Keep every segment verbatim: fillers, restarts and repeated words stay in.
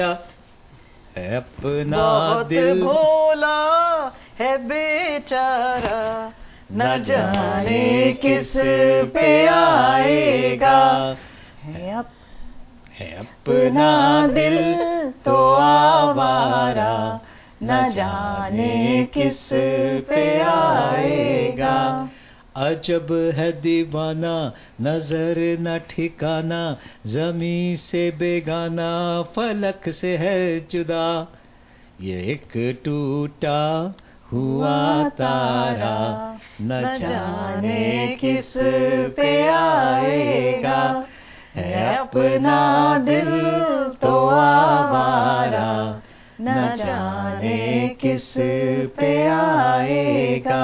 ہے اپنا دل بھولا ہے بیچارہ نہ جانے کس پہ آئے گا. ہے اپنا دل تو آوارہ نہ جانے کس پہ آئے گا. عجب ہے دیوانہ نظر نہ ٹھکانا زمیں سے بیگانہ فلک سے ہے جدا. یہ ایک ٹوٹا ہوا تارا نہ جانے کس پہ آئے گا. ہے اپنا دل تو آوارہ نہ جانے کس پہ آئے گا.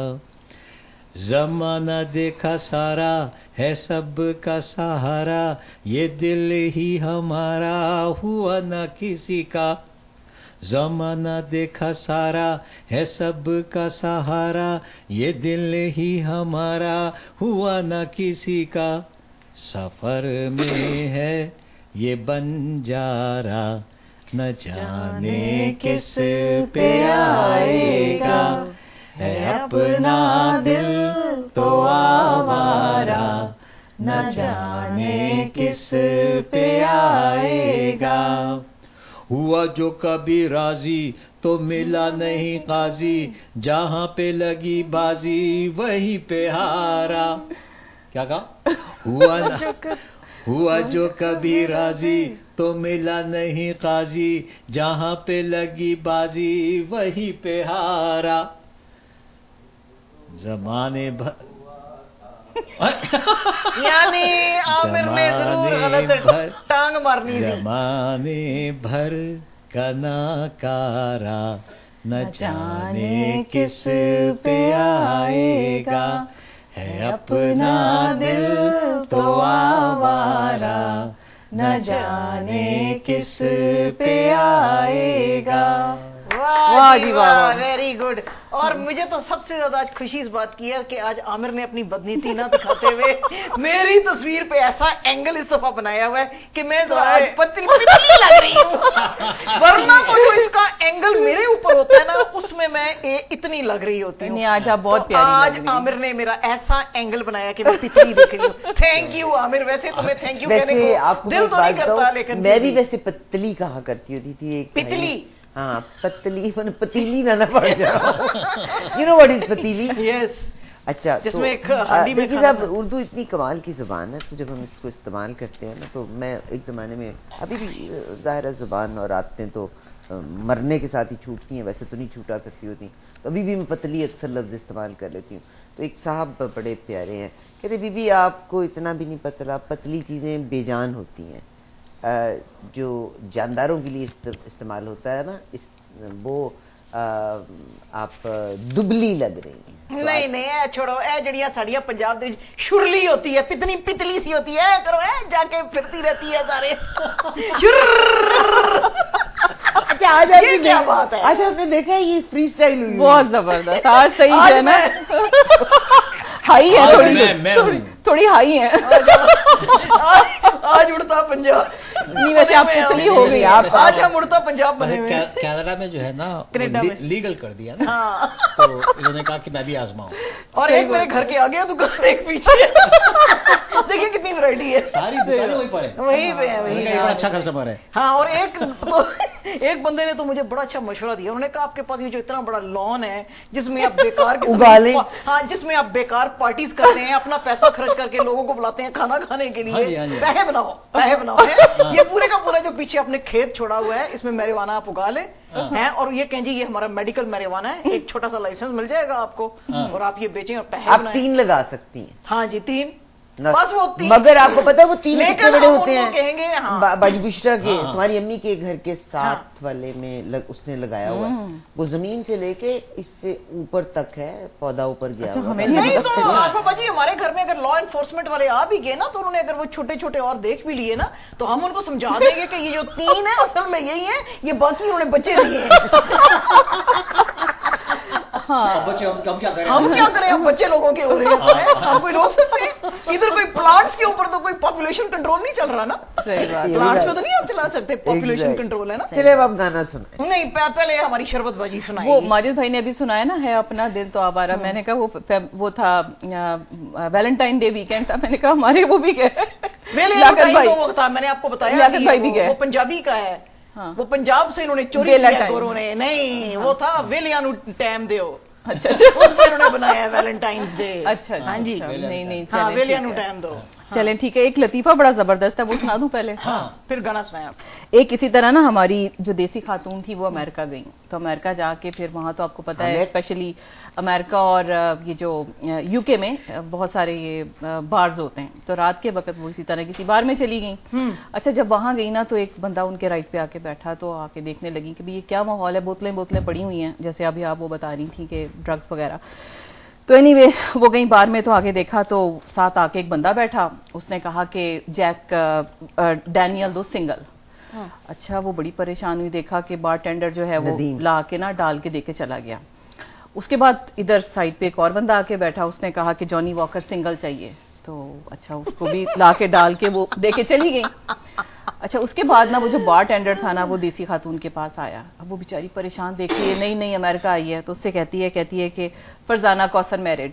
زمانہ دیکھا سارا ہے سب کا سہارا یہ دل ہی ہمارا ہوا نہ کسی کا. زمانہ دیکھا سارا ہے سب کا سہارا یہ دل ہی ہمارا ہوا نہ کسی کا. سفر میں ہے یہ بنجارا نہ جانے کس پہ آئے گا. ہے اپنا دل تو آوارہ نہ جانے کس پہ آئے گا. ہوا جو کبھی راضی تو ملا نہیں قاضی جہاں پہ لگی بازی وہیں پہ ہارا. کیا کہا؟ ہوا نہ ہوا جو کبھی راضی تو ملا نہیں قاضی جہاں پہ لگی بازی وہیں پہ ہارا. زمانے بھر یعنی عامر نے ضرور غلط ٹانگ مارنی تھی. زمانے بھر کا ناکارا نہ جانے کس پہ آئے گا. ہے اپنا دل تو آوارہ نہ جانے کس پہ آئے گا. واہ جی واہ، ویری گڈ. اور مجھے تو سب سے زیادہ آج خوشی اس بات کی ہے کہ آج عامر نے اپنی بدنیتی نہ دکھاتے ہوئے میری تصویر پہ ایسا اینگل اس دفعہ بنایا ہوا ہے کہ میں آج پتلی پتلی لگ رہی ہوں. ورنہ کوئی اس کا اینگل میرے اوپر ہوتا ہے نا اس میں میں اتنی لگ رہی ہوتی ہوں. آج آپ بہت پیاری. آج عامر نے میرا ایسا اینگل بنایا کہ میں پتلی دکھ رہی ہوں. Thank you Aamir. ویسے تمہیں تھینک یو کہنے کو دل تو نہیں کرتا لیکن میں بھی ویسے پتلی کہا کرتی ہوتی تھی. پتلی ہاں پتلی پتیلی نہ پڑ جاؤ. یو نو واٹ از پتیلی؟ یس. اچھا دیکھیے صاحب اردو اتنی کمال کی زبان ہے تو جب ہم اس کو استعمال کرتے ہیں نا تو میں ایک زمانے میں ابھی بھی ظاہر زبان اور عادتیں تو مرنے کے ساتھ ہی چھوٹتی ہیں ویسے تو نہیں چھوٹا کرتی ہوتی تو ابھی بھی میں پتلی اکثر لفظ استعمال کر لیتی ہوں. تو ایک صاحب بڑے پیارے ہیں کہتے بی بی آپ کو اتنا بھی نہیں پتہ پتلی چیزیں بے جان ہوتی ہیں جو جانداروں کے لیے استعمال ہوتا ہے نا وہ آپ دبلی لگ رہی ہیں. نہیں نہیں اے چھوڑو اے جڑیاں ساڑیاں پنجاب دے شرلی ہوتی ہے پتنی پتلی سی ہوتی ہے کرو اے جا کے پھرتی رہتی ہے سارے. اچھا آج یہ کیا بات ہے؟ آج آپ نے دیکھا یہ فری اسٹائل ہوئی بہت زبردست. آج صحیح ہے نا ہائی ہے تھوڑی تھوڑی ہائی ہے. آج اڑتا پنجاب نہیں ویسے آپ پتلی ہو گئی. آپ آج ہم اڑتا پنجاب بنے ہوئے. کینیڈا میں جو ہے نا لیگل کر دیا نا ہاں تو انہوں نے کہا کہ میں بھی آزماؤں. اور ایک میرے گھر کے آگے دکان ایک پیچھے. دیکھیے کتنی ورائٹی ہے. ساری دکانیں وہیں پر ہیں وہیں پہ ہیں وہیں. بڑا اچھا کسٹمر ہے. ہاں اور ایک ایک بندے نے تو مجھے بڑا اچھا مشورہ دیا. انہوں نے کہا آپ کے پاس یہ جو اتنا بڑا لان ہے جس میں آپ بیکار ہاں جس میں آپ بیکار پارٹیز کرتے ہیں اپنا پیسہ خرچ کر کے لوگوں کو بلاتے ہیں کھانا کھانے کے لیے پیسے بناؤ پیسے بناؤ. یہ پورے کا پورا جو پیچھے آپ نے کھیت چھوڑا ہوا ہے اس میں میریوانا آپ اگا لیں ہیں اور یہ کہیں جی یہ ہمارا میڈیکل میریوانا ہے ایک چھوٹا سا لائسنس مل جائے گا آپ کو اور آپ یہ بیچیں اور پیسے آپ تین لگا سکتی ہیں. ہاں جی تین بس وہ تین. مگر آپ کو پتا ہے وہ تین کتنے بڑے ہوتے ہیں کہیں گے باجی بشرا کے تمہاری امی کے گھر کے ساتھ والے میں اس نے لگایا ہوا ہے وہ زمین سے لے کے اس سے اوپر تک ہے پودا اوپر گیا ہوا. نہیں تو آفا جی ہمارے گھر میں اگر لا انفورسمنٹ والے آ بھی گئے نا تو انہوں نے اگر وہ چھوٹے چھوٹے اور دیکھ بھی لیے نا تو ہم ان کو سمجھا دیں گے کہ یہ جو تین ہے اصل میں یہی ہے یہ باقی انہوں نے بچے دیے ہیں. ہم کیا کریں ہم بچے لوگوں کے ہو رہے ہیں ہم کوئی روک سکتے ہیں. ادھر کوئی پلانٹس کے اوپر تو کوئی پاپولیشن کنٹرول نہیں چل رہا نا. प्लांट्स पे तो नहीं आप चला सकते, पॉपुलेशन कंट्रोल है ना. चलिए अब आप गाना सुनाएं. नहीं पहले हमारी शरबत बाजी सुनाई. वो माजिद भाई ने अभी सुनाया ना, है अपना दिल तो आवारा. मैंने कहा वो वो था वैलेंटाइन डे वीकेंड था, मैंने कहा हमारे वो भी गए. लियाकत भाई वो था, मैंने आपको बताया लियाकत भाई भी गए. वो पंजाबी का है. हाँ. वो पंजाब से इन्होंने चोरी किया गोरों ने. नहीं वो था वेलियानु टाइम दियो. अच्छा उसमें इन्होंने बनाया है वैलेंटाइंस डे. अच्छा हाँ जी. नहीं नहीं हाँ वेलियानु टाइम दो. चलें ठीक है. एक लतीफा बड़ा जबरदस्त है, वो सुना दूं पहले. हाँ फिर गाना सुनाया. एक इसी तरह ना हमारी जो देसी खातून थी वो अमेरिका गई, तो अमेरिका जाके फिर वहाँ तो आपको पता है स्पेशली अमेरिका और ये जो यूके में बहुत सारे ये बार्स होते हैं, तो रात के वक्त वो इसी तरह किसी बार में चली गई. अच्छा जब वहाँ गई ना तो एक बंदा उनके राइट पे आके बैठा, तो आके देखने लगी कि भाई ये क्या माहौल है, बोतलें बोतलें पड़ी हुई हैं जैसे अभी आप वो बता रही थी कि ड्रग्स वगैरह. तो एनीवे वो गई बार में, तो आगे देखा तो साथ आके एक बंदा बैठा. उसने कहा कि जैक डैनियल दो सिंगल. अच्छा वो बड़ी परेशान हुई, देखा कि बारटेंडर जो है वो ला के ना डाल के देके चला गया. उसके बाद इधर साइड पे एक और बंदा आके बैठा, उसने कहा कि जॉनी वॉकर सिंगल चाहिए. तो अच्छा उसको भी ला के डाल के वो देके चली गई. अच्छा उसके बाद ना वो जो बारटेंडर था ना वो देसी खातून के पास आया. अब वो बेचारी परेशान देख रही है, नई नई अमेरिका आई है, तो उससे कहती है कहती है कि Farzana Kausar married.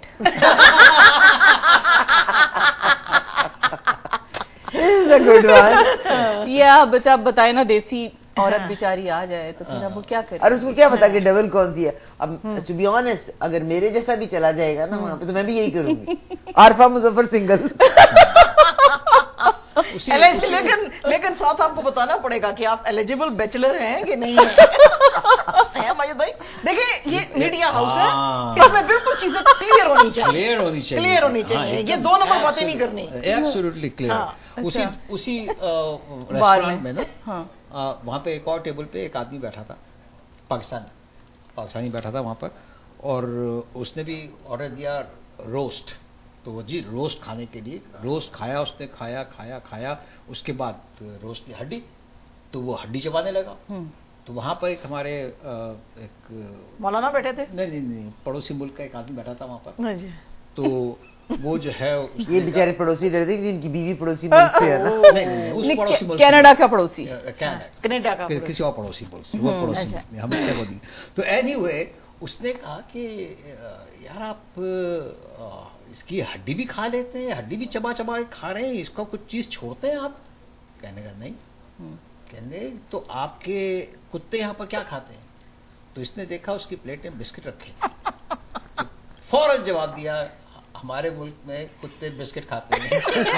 Good one. ये आप बच्चा बताए ना देसी औरत बेचारी आ जाए तो फिर अब वो क्या करे. और उसको क्या पता कि डबल कौन सी है. अब टू बी ऑनेस्ट अगर मेरे जैसा भी चला जाएगा ना वहाँ पे तो मैं भी यही करूंगी. आरफा मुजफ्फर सिंगल. लेकिन लेकिन साथ आपको बताना पड़ेगा कि आप एलिजिबल बैचलर हैं कि नहीं है. माजिद भाई देखिए ये मीडिया हाउस है, इसमें बिल्कुल चीजें क्लियर होनी चाहिए. क्लियर होनी चाहिए क्लियर होनी चाहिए. ये दो नंबर बातें नहीं करनी. Absolutely clear. उसी उसी रेस्टोरेंट में ना वहाँ पे एक और टेबल पे एक आदमी बैठा था, पाकिस्तान पाकिस्तानी बैठा था वहाँ पर, और उसने भी ऑर्डर दिया रोस्ट. तो वो जी रोस्ट खाने के लिए रोस्ट खाया उसने, खाया खाया खाया उसके बाद रोस्ट की हड्डी, तो वो हड्डी चबाने लगा. तो वहाँ पर एक हमारे एक मौलाना बैठे थे. नहीं नहीं नहीं पड़ोसी मुल्क का एक आदमी बैठा था वहाँ पर. तो वो जो है ये बेचारे पड़ोसी रहते हैं, इनकी बीवी पड़ोसी मुल्क से है ना. नहीं नहीं उस पड़ोसी मुल्क कनाडा का पड़ोसी, कनाडा का किसी और पड़ोसी मुल्क से, वो पड़ोसी मुल्क हम क्या बोलेंगे. तो एनीवे उसने कहा कि यार आप इसकी हड्डी भी खा लेते हैं, हड्डी भी चबा चबा के खा रहे हैं, इसका कुछ चीज छोड़ते हैं आप. कहने का नहीं. कहने तो आपके कुत्ते यहाँ पर क्या खाते हैं. तो इसने देखा उसकी प्लेट में बिस्किट रखे. तो फौरन जवाब दिया हमारे मुल्क में कुत्ते बिस्किट खाते हैं.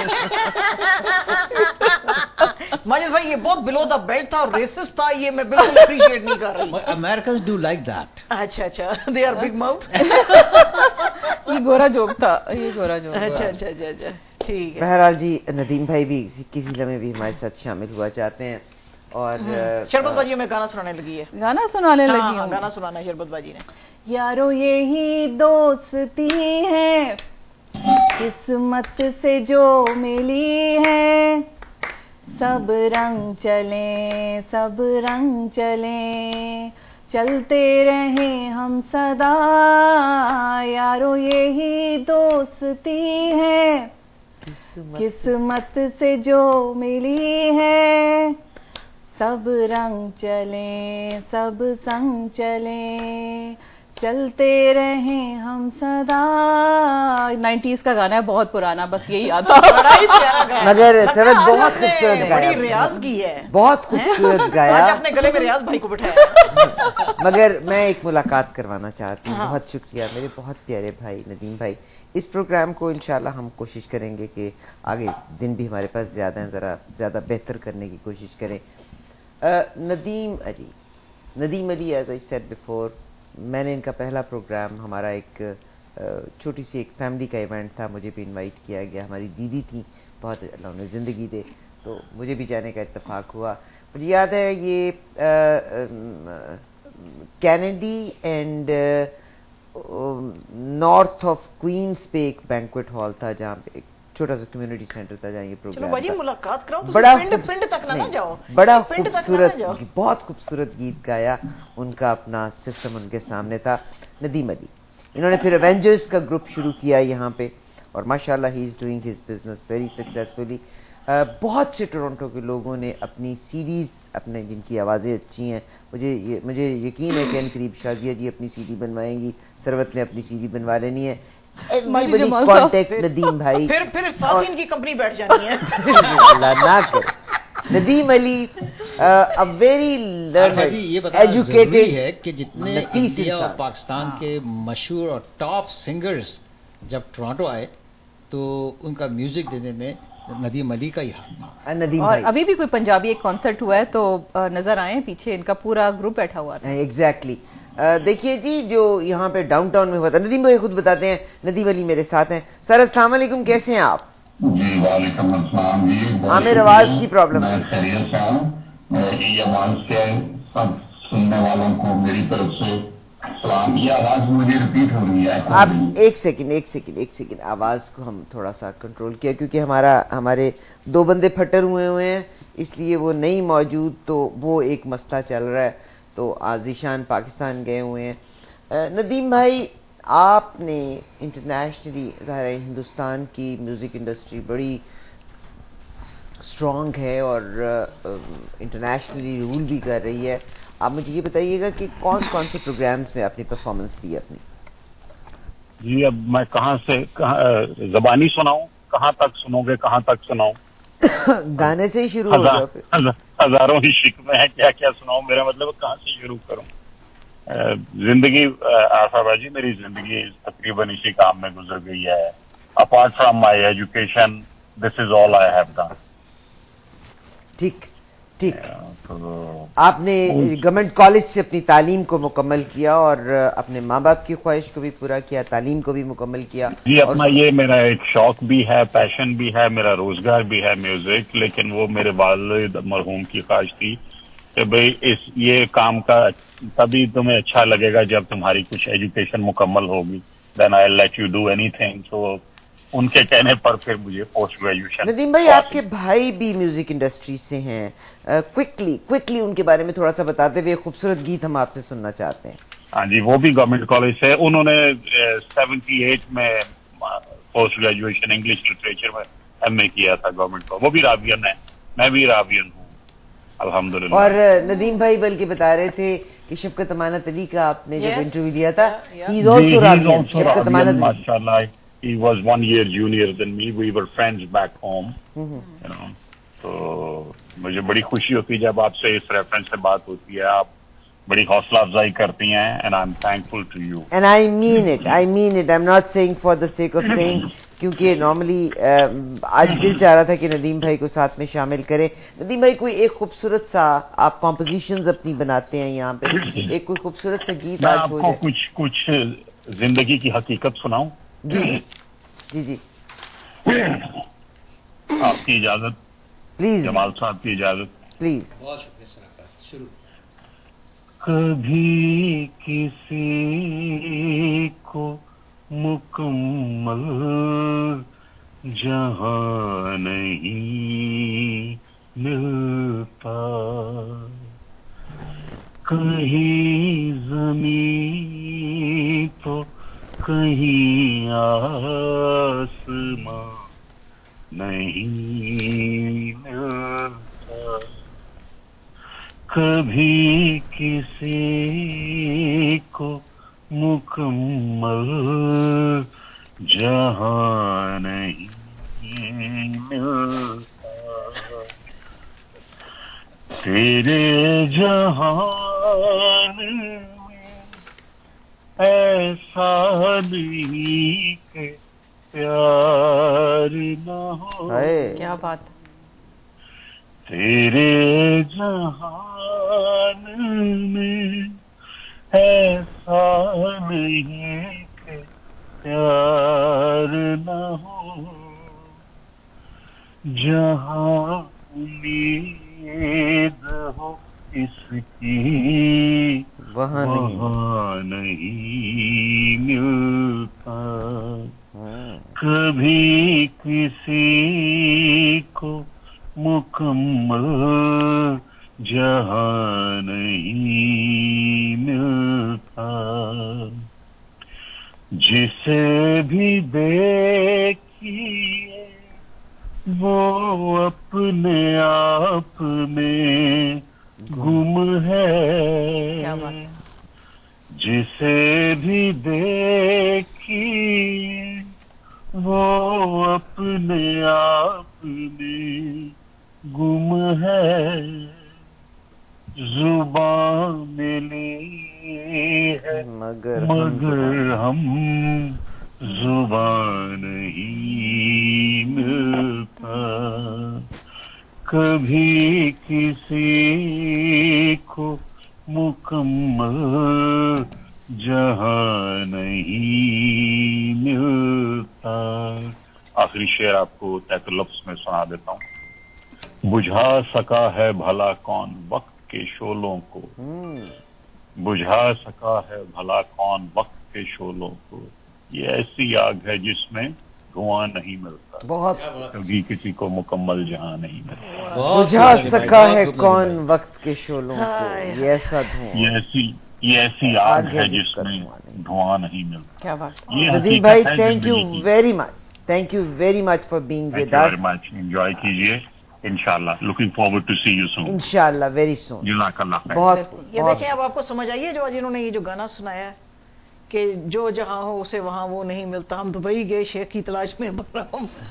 माजिद भाई ये बहुत बिलो द बेल्ट था और रेसिस्ट था, ये मैं बिल्कुल अप्रिशिएट नहीं कर रही. Americans do like that. अच्छा अच्छा दे आर बिग माउथ. ये गोरा जोक था, ये गोरा जोक. अच्छा अच्छा अच्छा अच्छा ठीक है. बहरहाल जी नदीम भाई भी किसी लम्हे भी हमारे साथ शामिल हुआ चाहते हैं. और शरबत बाजी में गाना सुनाने लगी है. गाना सुनाने लगी हूँ. गाना सुनाना है शरबत बाजी ने. यारो यही दोस्ती है किस्मत से जो मिली है, सब रंग चले सब रंग चले चलते रहे हम सदा. यारो यही दोस्ती है किस्मत से जो मिली है, सब रंग चले सब संग चले चलते रहे हम सदा. नाइन्टीज का गाना है, बहुत पुराना, बस यही आता. बड़ा ही प्यारा गाया. मगर सरद बहुत खूबसूरत गाया. बड़ी रियाज की है. बहुत खूबसूरत गाया. आज अपने गले में रियाज भाई को बिठाया. मगर मैं एक मुलाकात करवाना चाहती हूँ. बहुत शुक्रिया मेरे बहुत प्यारे भाई नदीम भाई. इस प्रोग्राम को इंशाल्लाह हम कोशिश करेंगे कि आगे दिन भी हमारे पास ज्यादा है, जरा ज्यादा बेहतर करने की कोशिश करें. Nadeem Ali Nadeem Ali as I said before, मैंने इनका पहला प्रोग्राम, हमारा एक छोटी सी एक फैमिली का इवेंट था, मुझे भी इनवाइट किया गया. हमारी दीदी थी, बहुत अल्लाह उन्हें ज़िंदगी दे, तो मुझे भी जाने का इत्तेफाक हुआ. मुझे याद है ये Kennedy and north of Queens पे एक बैंक्वेट हॉल था जहाँ पे एक छोटा सा कम्युनिटी सेंटर था जहाँ ये प्रोग्राम भाई मुलाकात कराओ तो बड़ा प्रिंट, प्रिंट तक ना जाओ. बड़ा खूबसूरत बहुत खूबसूरत गीत गाया. उनका अपना सिस्टम उनके सामने था. नदीम अली इन्होंने फिर एवेंजर्स का ग्रुप शुरू किया यहाँ पे और माशाल्लाह he is doing his business very successfully. بہت سے ٹورنٹو کے لوگوں نے اپنی سیریز اپنے جن کی آوازیں اچھی ہیں، مجھے یہ مجھے یقین ہے کہ ان قریب شازیہ جی اپنی سی ڈی بنوائیں گی، ثروت نے اپنی سی ڈی بنوا لینی ہے. کانٹیکٹ ندیم بھائی، پھر پھر ساتھ ہی ان کی کمپنی بیٹھ جانی ہے. اللہ نہ کرے. ندیم علی ویری ایجوکیٹڈ ہے کہ جتنے انڈیا اور پاکستان کے مشہور اور ٹاپ سنگرز جب ٹورانٹو آئے تو ان کا میوزک دینے میں ندیم علی کا ہی ہاتھ. ندیم اور بھائی ابھی بھی کوئی پنجابی ایک کانسرٹ ہوا ہے تو نظر آئے پیچھے ان کا پورا گروپ بیٹھا ہوا تھا. ایگزیکٹلی. دیکھیے جی جو یہاں پہ ڈاؤن ٹاؤن میں ہوا تھا، ندیم بھائی خود بتاتے ہیں. ندیم علی میرے ساتھ ہیں. سر السلام علیکم، کیسے ہیں آپ؟ جی وعلیکم السلام جی. ہاں میرے آواز کی پرابلم میں خیریت سے ہوں. یہ آواز کے سب سننے والوں کو میری طرف سے سلام. یہ آواز مجھے ریپیٹ ہو رہی ہے. آپ ایک سیکنڈ ایک سیکنڈ ایک سیکنڈ آواز کو ہم تھوڑا سا کنٹرول کیا کیونکہ ہمارا ہمارے دو بندے پھٹر ہوئے ہوئے ہیں، اس لیے وہ نہیں موجود، تو وہ ایک مسئلہ چل رہا ہے. تو آزیشان پاکستان گئے ہوئے ہیں. ندیم بھائی آپ نے انٹرنیشنلی ظاہر ہے ہندوستان کی میوزک انڈسٹری بڑی اسٹرانگ ہے اور انٹرنیشنلی رول بھی کر رہی ہے. آپ مجھے یہ بتائیے گا کہ کون کون سے پروگرامز میں آپ نے پرفارمنس دی اپنی؟ جی اب میں کہاں سے زبانی سناؤں، کہاں تک سنو گے، کہاں تک سناؤں؟ گانے سے ہی شروع ہو گیا. پھر ہزاروں ہی شکوے ہیں، کیا کیا سناؤں. میرا مطلب کہاں سے شروع کروں. زندگی آصف جی میری زندگی تقریباً اسی کام میں گزر گئی ہے. Apart from my education this is all I have done. ٹھیک ٹھیک. آپ نے گورنمنٹ کالج سے اپنی تعلیم کو مکمل کیا اور اپنے ماں باپ کی خواہش کو بھی پورا کیا، تعلیم کو بھی مکمل کیا. جی اپنا یہ میرا ایک شوق بھی ہے، پیشن بھی ہے، میرا روزگار بھی ہے میوزک. لیکن وہ میرے والد مرحوم کی خواہش تھی کہ بھئی اس یہ کام کا تبھی تمہیں اچھا لگے گا جب تمہاری کچھ ایجوکیشن مکمل ہوگی. دین I let you do any thing. سو ان کے کہنے پر پھر مجھے پوسٹ گریجویشن. ندیم بھائی آپ کے بھائی بھی میوزک انڈسٹری سے ہیں، کوئکلی کوئکلی ان کے بارے میں تھوڑا سا بتاتے ہوئے خوبصورت گیت ہم آپ سے سننا چاہتے ہیں. ہاں جی وہ بھی گورنمنٹ کالج سے. انہوں نے سیونٹی ایٹ میں پوسٹ گریجویشن انگلش لٹریچر میں ایم اے کیا تھا گورنمنٹ کا. وہ بھی راوین ہے، میں بھی راوین ہوں الحمدللہ. اور ندیم بھائی بلکہ بتا رہے تھے کہ شفقت امانت علی کا آپ نے جب انٹرویو لیا تھا، ہی از آلسو راوین. شفقت امانت ماشاءاللہ he was one year junior than me. We were friends back home. you know تو مجھے بڑی خوشی ہوتی ہے جب آپ سے اس ریفرنس سے بات ہوتی ہے. آپ بڑی حوصلہ افزائی کرتی ہیں and I'm thankful to you. And I mean it. I mean it. I'm not saying for the sake of saying. کیونکہ نارملی آج دل چاہ رہا تھا کہ ندیم بھائی کو ساتھ میں شامل کریں. ندیم بھائی کوئی ایک خوبصورت سا آپ کمپوزیشنز اپنی بناتے ہیں یہاں پہ، ایک کوئی خوبصورت سا گیت آج ہو جائے. کچھ کچھ زندگی کی حقیقت سناؤں؟ جی جی جی آپ کی اجازت پلیز. جمال صاحب کی اجازت پلیز. بہت شکریہ. شروع. کبھی کسی کو مکمل جہاں نہیں ملتا، کہیں زمین تو کہیں آسمان نہیں ملتا. کبھی کسی کو مکمل جہاں نہیں ملتا، تیرے جہان میں ایسا نہیں کہ پیار نہ ہو. کیا بات. تیرے جہان میں ایسا نہیں کہ پیار نہ ہو، جہاں امید ہو اس کی وہاں نہیں ملتا. کبھی کسی کو مکمل جہاں نہیں ملتا، جسے بھی دیکھیے وہ अपने आप में गुम है, जिसे भी देखी वो अपने आप में गुम है, जुबान मिली है मगर, मगर हम जुबान नहीं मिलता, कभी किसी को मुकम्मल जहां नहीं मिलता। आखिरी शेर आपको तहत लफ्ज में सुना देता हूँ। बुझा सका है भला कौन वक्त के शोलों को, बुझा सका है भला कौन वक्त के शोलों को, ये ऐसी आग है जिसमें धुआं नहीं मिलता, बहुत कभी किसी को मुकम्मल जहां नहीं मिलता। बुझा सका है कौन वक्त के शोलों को, ये ऐसा धुआं, ये ऐसी ये ऐसी आग है जिसमें धुआं नहीं मिलता। क्या बात। नजीर भाई, thank you very much, thank you very much for being with us. Very much, enjoy कीजिए इंशाल्लाह। Looking forward to see you soon इंशाल्लाह, वेरी सून। जज़ाकल्लाह खैर। बहुत ये देखिए, अब आपको समझ आई है जो आज इन्होंने ये जो गाना सुनाया है कि जो जहां हो उसे वहां वो नहीं मिलता, हम दुबई गए शेख की तलाश में पर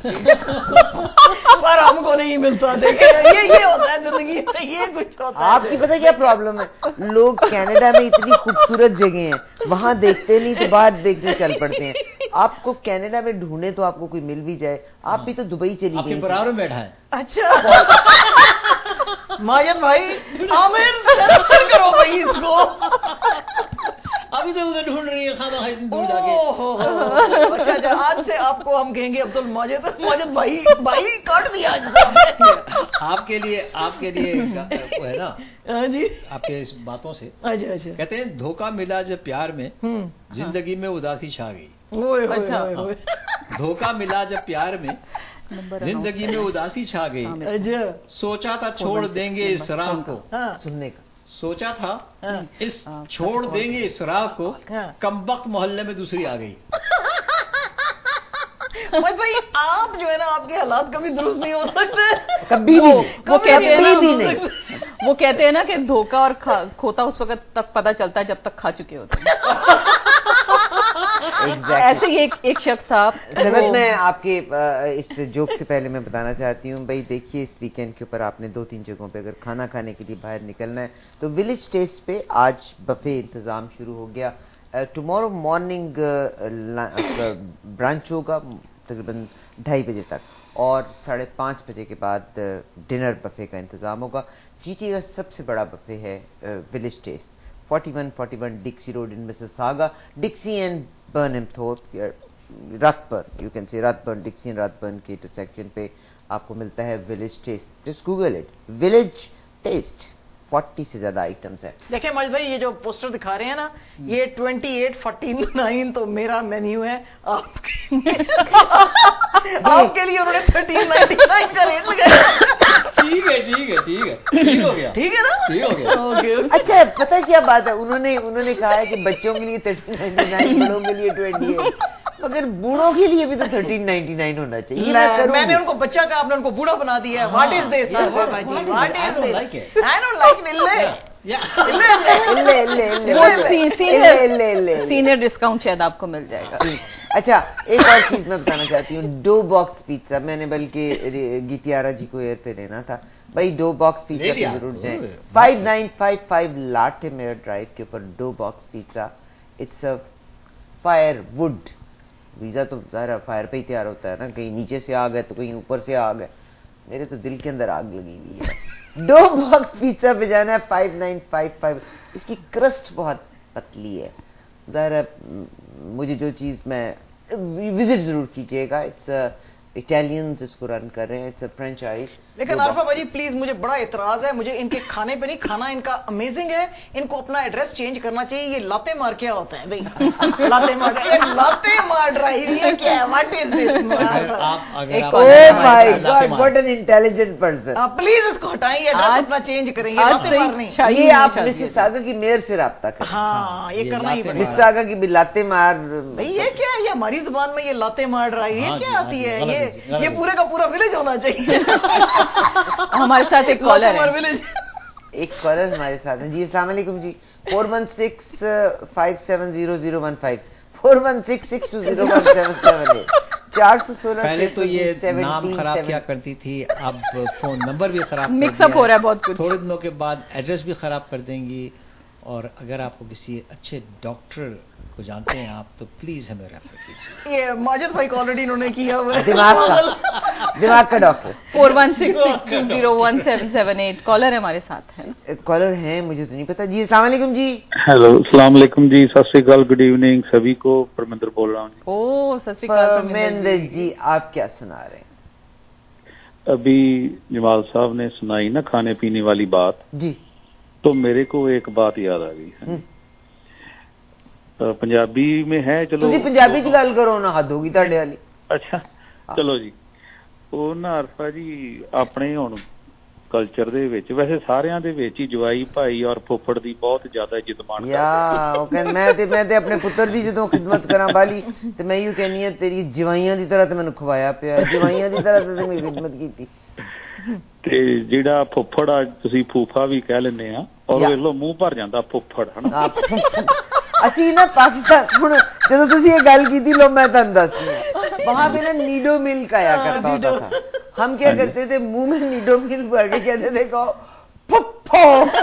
पर हमको नहीं मिलता। देखिए ये ये होता है जिंदगी में, ये कुछ होता है। आपकी पता क्या प्रॉब्लम है, लोग कनाडा में इतनी खूबसूरत जगह हैं, वहां देखते नहीं तो बाहर देखने चल पड़ते हैं। आपको कनाडा में ढूंढे तो आपको कोई मिल भी जाए, आप भी तो दुबई चली गई, बराबर में बैठा है। अच्छा माजिद भाई, आमिर करो भाई इसको, अभी तो उधर ढूंढ रही है खाना खाई दूर जाके। अच्छा अच्छा, आज से आपको हम कहेंगे अब्दुल माजिद। माजिद भाई, भाई काट दिया आज आपके लिए, आपके लिए वो है ना जी, आपके इस बातों से। अच्छा अच्छा, कहते हैं धोखा मिला जब प्यार में, जिंदगी में उदासी छा गई। अच्छा, धोखा मिला जब प्यार में, जिंदगी में उदासी छा गई। अच्छा, सोचा था छोड़ देंगे इस राह को, सुनने का सोचा था इस छोड़ देंगे इस राह को, कमबख्त मोहल्ले में दूसरी आ गई। भाई आप जो है ना, आपके हालात कभी दुरुस्त नहीं हो सकते, कभी भी, वो कहते हैं ना, भी नहीं। वो कहते हैं ना कि धोखा और खोता उस वक्त तक पता चलता है जब तक खा चुके होते हैं। exactly. ऐसे ही एक एक शख्स था। जरूरत मैं आपके इस जोक से पहले मैं बताना चाहती हूँ भाई, देखिए इस वीकेंड के ऊपर आपने दो तीन जगहों पे अगर खाना खाने के लिए बाहर निकलना है तो विलेज टेस्ट पे आज बफे इंतजाम शुरू हो गया। टुमारो मॉर्निंग ब्रांच होगा तकरीबन ढाई बजे तक, और साढ़े पाँच बजे के बाद डिनर बफे का इंतजाम होगा। जीटी का सबसे बड़ा बफे है विलेज टेस्ट, इकतालीस इकतालीस Dixie road in Mississauga, Dixie and Burnhamthorpe, Rathburn, you can say Rathburn, डिक्सी and रातबर्न के इंटरसेक्शन पे आपको मिलता है village test. Just Google it, village test. चालीस से ज्यादा आइटम्स है। देखिए माजिद भाई, ये जो पोस्टर दिखा रहे हैं ना, ये अट्ठाईस उनचास तो मेरा मेन्यू है। आपके आपके लिए उन्होंने तेरह निन्यानवे का रेट लगाया। ठीक है ठीक है ठीक है ठीक हो गया, ठीक है ना, ठीक हो गया। ओके। अच्छा, पता क्या बात है, उन्होंने उन्होंने कहा है कि बच्चों के लिए तेरह निन्यानवे, बड़ों के लिए अट्ठाईस, मगर बूढ़ों के लिए भी तो तेरह निन्यानवे होना चाहिए। मैं, मैंने उनको बच्चा का, आपने उनको बूढ़ा बना दिया है। What is this sir? What is this? I don't like it. Senior discount शायद आपको मिल जाएगा। अच्छा, एक और चीज मैं बताना चाहती हूँ, डो बॉक्स पिज्जा। मैंने बल्कि गीतियारा जी को एयर पे लेना था भाई, डो बॉक्स पिज्जा पे जरूर जाए। Five nine five five Latimer Drive के ऊपर dough box pizza. It's a fire wood. वीजा तो सारा फायर पे ही तैयार होता है ना, कहीं नीचे से आ गए तो कहीं ऊपर से आ गए, मेरे तो दिल के अंदर आग लगी हुई है। डो बॉक्स पिज्जा पे जाना है, फाइव नाइन फाइव फाइव। इसकी क्रस्ट बहुत पतली है, ज़रा मुझे जो चीज मैं विजिट जरूर कीजिएगा। इट्स इटालियंस इसको रन कर रहे हैं, इट्स अ फ्रेंचाइज। लेकिन आरफा भाई प्लीज, मुझे बड़ा इतराज है, मुझे इनके खाने पे नहीं, खाना इनका अमेजिंग है, इनको अपना एड्रेस चेंज करना चाहिए। ये लाते मार क्या होता है भाई? लाते मार, ये लाते मार ड्राइव, ये क्या है? What is this? Oh my God, what an intelligent person. Please इसको हटाइए, एड्रेस अपना चेंज करेंगे, लाते मार नहीं। ये आप मिसिसागा की मेयर से रब्ता करें। हाँ, ये करना ही पड़ेगा। मिसिसागा की भी लाते मार भाई, ये क्या है? ये हमारी जुबान में ये लाते मार ड्राइव, ये क्या आती है? ये चाहिए, ये पूरे का पूरा विलेज होना चाहिए. हमारे साथ एक कॉलर है, विलेज. एक कॉलर हमारे साथ है जी. अस्सलाम वालेकुम जी. Four one six five seven zero zero one five, four one six six two zero one seven seven eight, चार सौ सोलह. पहले तो ये नाम खराब क्या करती थी, अब फोन नंबर भी खराब, मिक्सअप हो रहा है बहुत कुछ. थोड़े दिनों के बाद एड्रेस भी खराब कर देंगी. और अगर आपको किसी अच्छे डॉक्टर को जानते हैं आप, तो प्लीज हमें रेफर कीजिए. ये माजिद भाई को ऑलरेडी इन्होंने किया हुआ है. दिमाग का दिमाग का doctor. Four one six six two zero one seven seven eight caller है हमारे साथ, है कॉलर है, मुझे तो नहीं पता जी. अस्सलाम वालेकुम जी. हेलो, अस्सलाम वालेकुम जी. सत श्री अकाल, गुड इवनिंग सभी को. परमिंदर बोल रहा हूँ. ओ सत श्री अकाल परमिंदर जी, आप क्या सुना रहे हैं? अभी जमाल साहब ने सुनाई ना खाने पीने वाली बात जी, तो मेरे को एक बात याद आ गई. पंजाबी में है, चलो ਤੁਸੀਂ ਪੰਜਾਬੀ ਚ ਗੱਲ ਕਰੋ ਨਾ, ਹੱਦ ਹੋਗੀ ਤੁਹਾਡੇ ਵਾਲੀ. ਅੱਛਾ ਚਲੋ ਜੀ. ਉਹ ਨਾ ਅਰਫਾ ਜੀ, ਆਪਣੇ ਹੁਣ ਕਲਚਰ ਦੇ ਵਿੱਚ ਵੈਸੇ ਸਾਰਿਆਂ ਦੇ ਵਿੱਚ ਹੀ ਜਵਾਈ ਭਾਈ ਔਰ ਫੁੱਫੜ ਦੀ ਬਹੁਤ ਜ਼ਿਆਦਾ ਇੱਜ਼ਤ ਮਾਣਦਾ. ਯਾ ਉਹ ਕਹਿੰਦਾ ਮੈਂ ਤੇ ਮੈਂ ਤੇ ਆਪਣੇ ਪੁੱਤਰ ਦੀ ਜਦੋਂ ਖਿਦਮਤ ਕਰਾਂ ਬਾਲੀ ਤੇ ਮੈਂ ਇਹੋ ਕਹਿੰਨੀ ਆ, ਤੇਰੀ ਜਵਾਈਆਂ ਦੀ ਤਰ੍ਹਾਂ ਤੇ ਮੈਨੂੰ ਖਵਾਇਆ ਪਿਆ, ਜਵਾਈਆਂ ਦੀ ਤਰ੍ਹਾਂ ਤੇ ਮੇਰੀ ਖਿਦਮਤ ਕੀਤੀ. ਤੇ ਜਿਹੜਾ ਫੁੱਫੜ ਆ, ਤੁਸੀਂ ਫੂਫਾ ਵੀ ਕਹਿ ਲੈਂਦੇ ਆ, ਔਰ ਵੇਖ ਲਓ ਮੂੰਹ ਭਰ ਜਾਂਦਾ ਫੁੱਫੜ, ਹਨਾ. ਅਸੀਂ ਨਾ ਪਾਕਿਸਤਾਨ, ਹੁਣ ਜਦੋਂ ਤੁਸੀਂ ਇਹ ਗੱਲ ਕੀਤੀ ਲੋ ਮੈਂ ਤੁਹਾਨੂੰ ਦੱਸਦੀ ਹਾਂ, वहां पे ना नीडो मिल्क आया करता होता था. हम क्या करते थे, मुंह में नीडो मिल्क भर के कहते थे को फुफ्फो.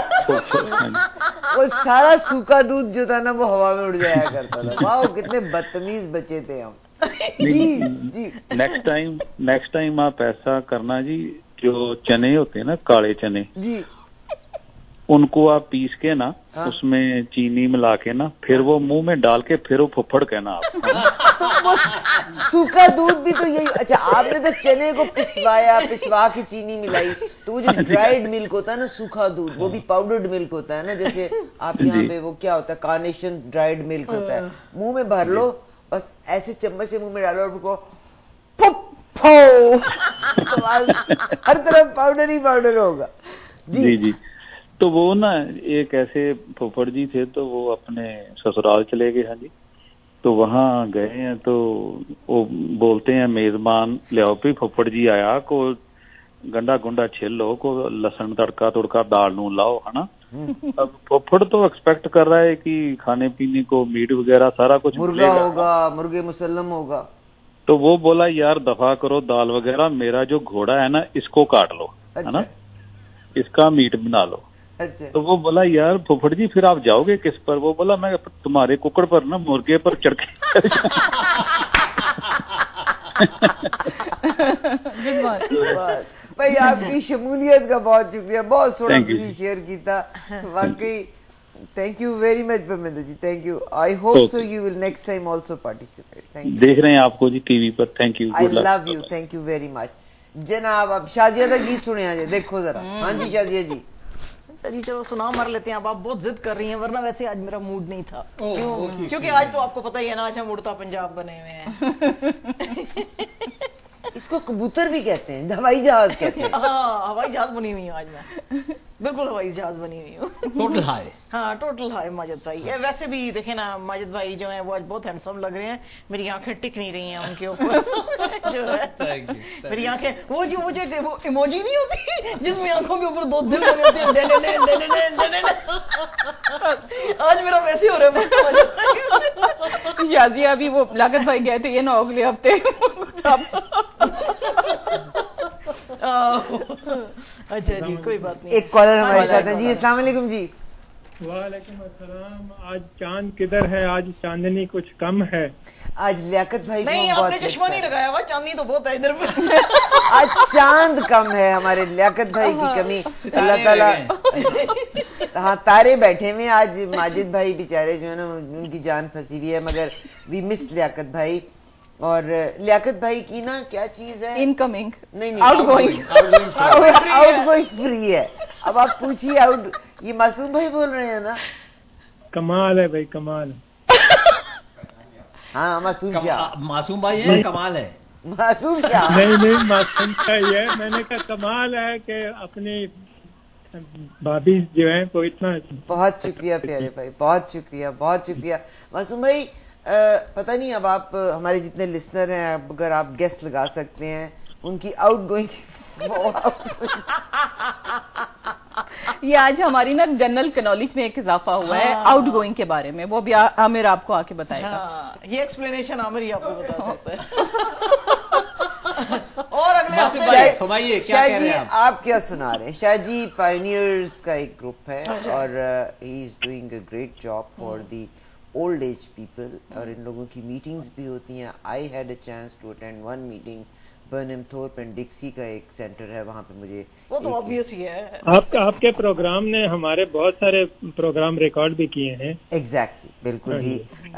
वो सारा सूखा दूध जो था ना वो हवा में उड़ जाया करता था. वाह कितने बदतमीज बच्चे थे हम. जी जी. नेक्स्ट टाइम नेक्स्ट टाइम आप ऐसा करना जी, जो चने होते हैं ना, काले चने जी, उनको आप पीस के ना, हाँ? उसमें चीनी मिला के ना, फिर वो मुंह में डाल के फिर वो फुफ्फड़ कहना आप. तो वो सूखा दूध भी तो यही. अच्छा, आपने तो चने को पिसवाया, पिसवा के चीनी मिलाई, तो वो जो ड्राइड मिल्क होता है ना, सूखा दूध, वो भी पाउडर्ड मिल्क होता है ना, जैसे आप यहाँ पे वो क्या होता है, कार्नेशन ड्राइड मिल्क होता है. मुंह में भर लो, बस ऐसे चम्मच से मुंह में डालो और उसको फुफ्फो. हर तरफ पाउडर ही पाउडर होगा. जी जी, जी. तो वो ना एक ऐसे फुफड़ जी थे, तो वो अपने ससुराल चले गए. हाँ जी. तो वहाँ गए हैं, तो वो बोलते हैं मेजबान ले आओ भी फुफड़ जी आया, को गंडा गुंडा छिल लो, को लहसुन तड़का तुड़का दाल नू लाओ, है ना. अब फुफड़ तो एक्सपेक्ट कर रहा है कि खाने पीने को मीट वगैरह सारा कुछ मुर्गा होगा, मुर्गे मुसल्लम होगा. तो वो बोला यार दफा करो दाल वगैरह, मेरा जो घोड़ा है ना इसको काट लो, है ना, इसका मीट बना लो. अच्छा. तो वो बोला यार फुफड़ जी फिर आप जाओगे किस पर? वो बोला मैं तुम्हारे कुकड़ पर ना, मुर्गे पर चढ़ के. भाई आपकी शमूलियत का बहुत शुक्रिया, बहुत सोना तुझे शेयर किया. वाकई thank you very much Paraminder ji, thank you. I hope so you will next time also participate. Thank you. देख रहे हैं आपको जी टीवी पर. Thank you. I love you. Thank you very much. जनाब अब शादिया का गीत सुने आज, देखो जरा. हाँ जी शादिया जी. जी चलो सुना मर लेते हैं. अब आप बहुत जिद कर रही हैं, वरना वैसे आज मेरा मूड नहीं था. क्यों? क्योंकि आज तो आपको पता ही है ना, आज हम उड़ता पंजाब बने हुए हैं. इसको कबूतर भी कहते हैं, हवाई जहाज कहते हैं. हाँ हवाई जहाज बनी हुई हूँ आज मैं, बिल्कुल हवाई जहाज बनी हुई हूँ. Total high. हाँ टोटल हाई माजिद भाई. ये वैसे भी देखे ना, माजिद भाई जो है वो आज बहुत हैंडसम लग रहे हैं. मेरी आंखें टिक नहीं रही हैं उनके ऊपर. जो है मेरी आंखें, वो जो वो जो वो इमोजी नहीं होती जिसमें आंखों के ऊपर दो दिल बने होते हैं, डेले डेले डेले डेले. आज मेरा वैसे हो रहा है. याजी अभी वो लागत भाई गए थे ये ना अगले हफ्ते. अच्छा जी कोई बात नहीं. एक कॉलर हमारे साथ है जी. अस्सलाम वालेकुम जी. वालेकुम अस्सलाम. आज चांद किधर है? आज चांदनी कुछ कम है. आज लियाकत भाई नहीं, आपने चश्मा नहीं लगाया हुआ, चांदनी तो बहुत है इधर पे. आज चांद कम है, हमारे लियाकत भाई की कमी. अल्लाह ताला. हाँ तारे बैठे हुए आज. माजिद भाई बेचारे जो है ना, उनकी जान फंसी हुई है, मगर वी मिस लियाकत भाई. और लियाकत भाई की ना क्या चीज है, इनकमिंग नहीं नहीं आउटगोइंग आउटगोइंग फ्री है. अब आप पूछिए आउट. ये मासूम भाई बोल रहे हैं ना. कमाल है भाई, कमाल. हाँ मासूम क्या? मासूम भाई है, कमाल है. मासूम क्या? नहीं नहीं मासूम का ही है. मैंने कहा कमाल है कि अपनी भाभी जो है वो इतना. बहुत शुक्रिया प्यारे भाई, बहुत शुक्रिया, बहुत शुक्रिया. मासूम भाई پتہ نہیں اب آپ ہمارے جتنے لسنر ہیں اگر آپ گیسٹ لگا سکتے ہیں ان کی آؤٹ گوئنگ. یہ آج ہماری نا جنرل کنالج میں ایک اضافہ ہوا ہے آؤٹ گوئنگ کے بارے میں, وہ بھی عامر آپ کو آ کے بتائے گا. یہ ایکسپلینیشن عامر ہی آپ کو بتا سکتا ہے. اور اگلے فرمائیے کیا کہہ رہے ہیں آپ, کیا سنا رہے ہیں؟ شاہ جی پائنیئرز کا ایک گروپ ہے اور he is doing a great job for the old age people, اور ان لوگوں کی میٹنگز بھی ہوتی ہیں. I had a chance to attend one meeting. Burnhamthorpe and Dixie کا ایک سینٹر ہے وہاں پہ, مجھے وہ تو obvious ہی ہے. آپ کا آپ کے پروگرام نے ہمارے بہت سارے پروگرام ریکارڈ بھی کیے ہیں. ایگزیکٹلی بالکل جی.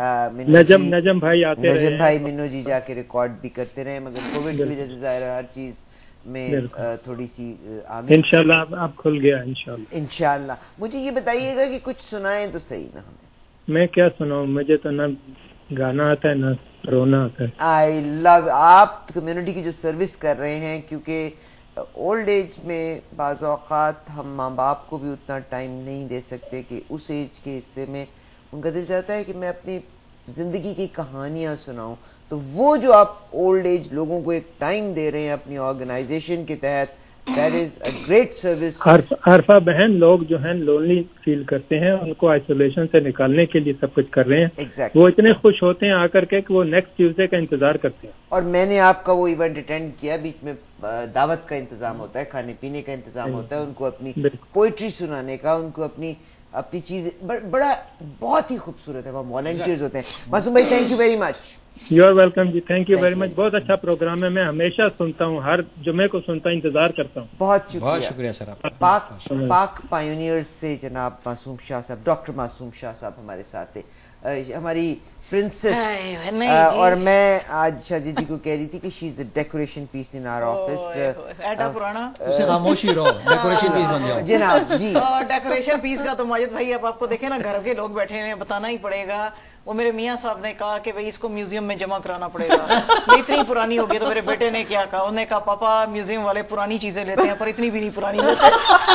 نجم نجم بھائی آتے رہے, نجم بھائی منو جی جا کے ریکارڈ بھی کرتے رہے, مگر کووڈ کی وجہ سے ظاہر ہر چیز میں تھوڑی سی آگے. انشاءاللہ آپ کھل گیا انشاءاللہ. انشاءاللہ. مجھے یہ بتائیے گا کہ کچھ سنائیں تو صحیح نا ہمیں. میں کیا سناؤں, مجھے تو نہ گانا آتا ہے نہ رونا آتا ہے. آئی لو آپ کمیونٹی کی جو سروس کر رہے ہیں, کیونکہ اولڈ ایج میں بعض اوقات ہم ماں باپ کو بھی اتنا ٹائم نہیں دے سکتے کہ اس ایج کے حصے میں ان کا دل چاہتا ہے کہ میں اپنی زندگی کی کہانیاں سناؤں. تو وہ جو آپ اولڈ ایج لوگوں کو ایک ٹائم دے رہے ہیں اپنی آرگنائزیشن کے تحت, that is a great service. Arfa بہن لوگ جو ہیں لونلی فیل کرتے ہیں, ان کو آئسولیشن سے نکالنے کے لیے سب کچھ کر رہے ہیں. exactly. وہ اتنے خوش ہوتے ہیں آ کر کے کہ وہ نیکسٹ ٹیوزڈے کا انتظار کرتے ہیں. اور میں نے آپ کا وہ ایونٹ اٹینڈ کیا, بیچ میں دعوت کا انتظام ہوتا ہے, کھانے پینے کا انتظام ہوتا ہے, ان کو اپنی پوئٹری سنانے کا, ان کو اپنی اپنی چیز بڑا بہت ہی خوبصورت ہے. وہاں والنٹیئرز ہوتے ہیں. معصوم بھائی thank you very much. You are welcome جی, تھینک یو ویری مچ. بہت اچھا پروگرام ہے, میں ہمیشہ سنتا ہوں, ہر جمعے کو سنتا ہوں, انتظار کرتا ہوں. بہت شکریہ. بہت شکریہ سر. پاک پاک پائونیئرز سے جناب معصوم شاہ صاحب, ڈاکٹر معصوم شاہ صاحب ہمارے ساتھ تھے. ہماری پرنسس, اور میں آج شادی جی کو کہہ رہی تھی کہ شی از اے ڈیکوریشن پیس ان آور آفس. ایڈا پرانا اسے خاموشی رہو, ڈیکوریشن پیس بن جاؤ جناب جی. ڈیکوریشن پیس کا تو ماجد بھائی اب آپ کو دیکھیں نا, گھر کے لوگ بیٹھے ہیں, بتانا ہی پڑے گا. وہ میرے میاں صاحب نے کہا کہ بھائی اس کو میوزیم میں جمع کرانا پڑے گا. میں اتنی پرانی ہو گئی. تو میرے بیٹے نے کیا کہا, انہوں نے کہا پاپا میوزیم والے پرانی چیزیں لیتے ہیں پر اتنی بھی نہیں پرانی لیتے.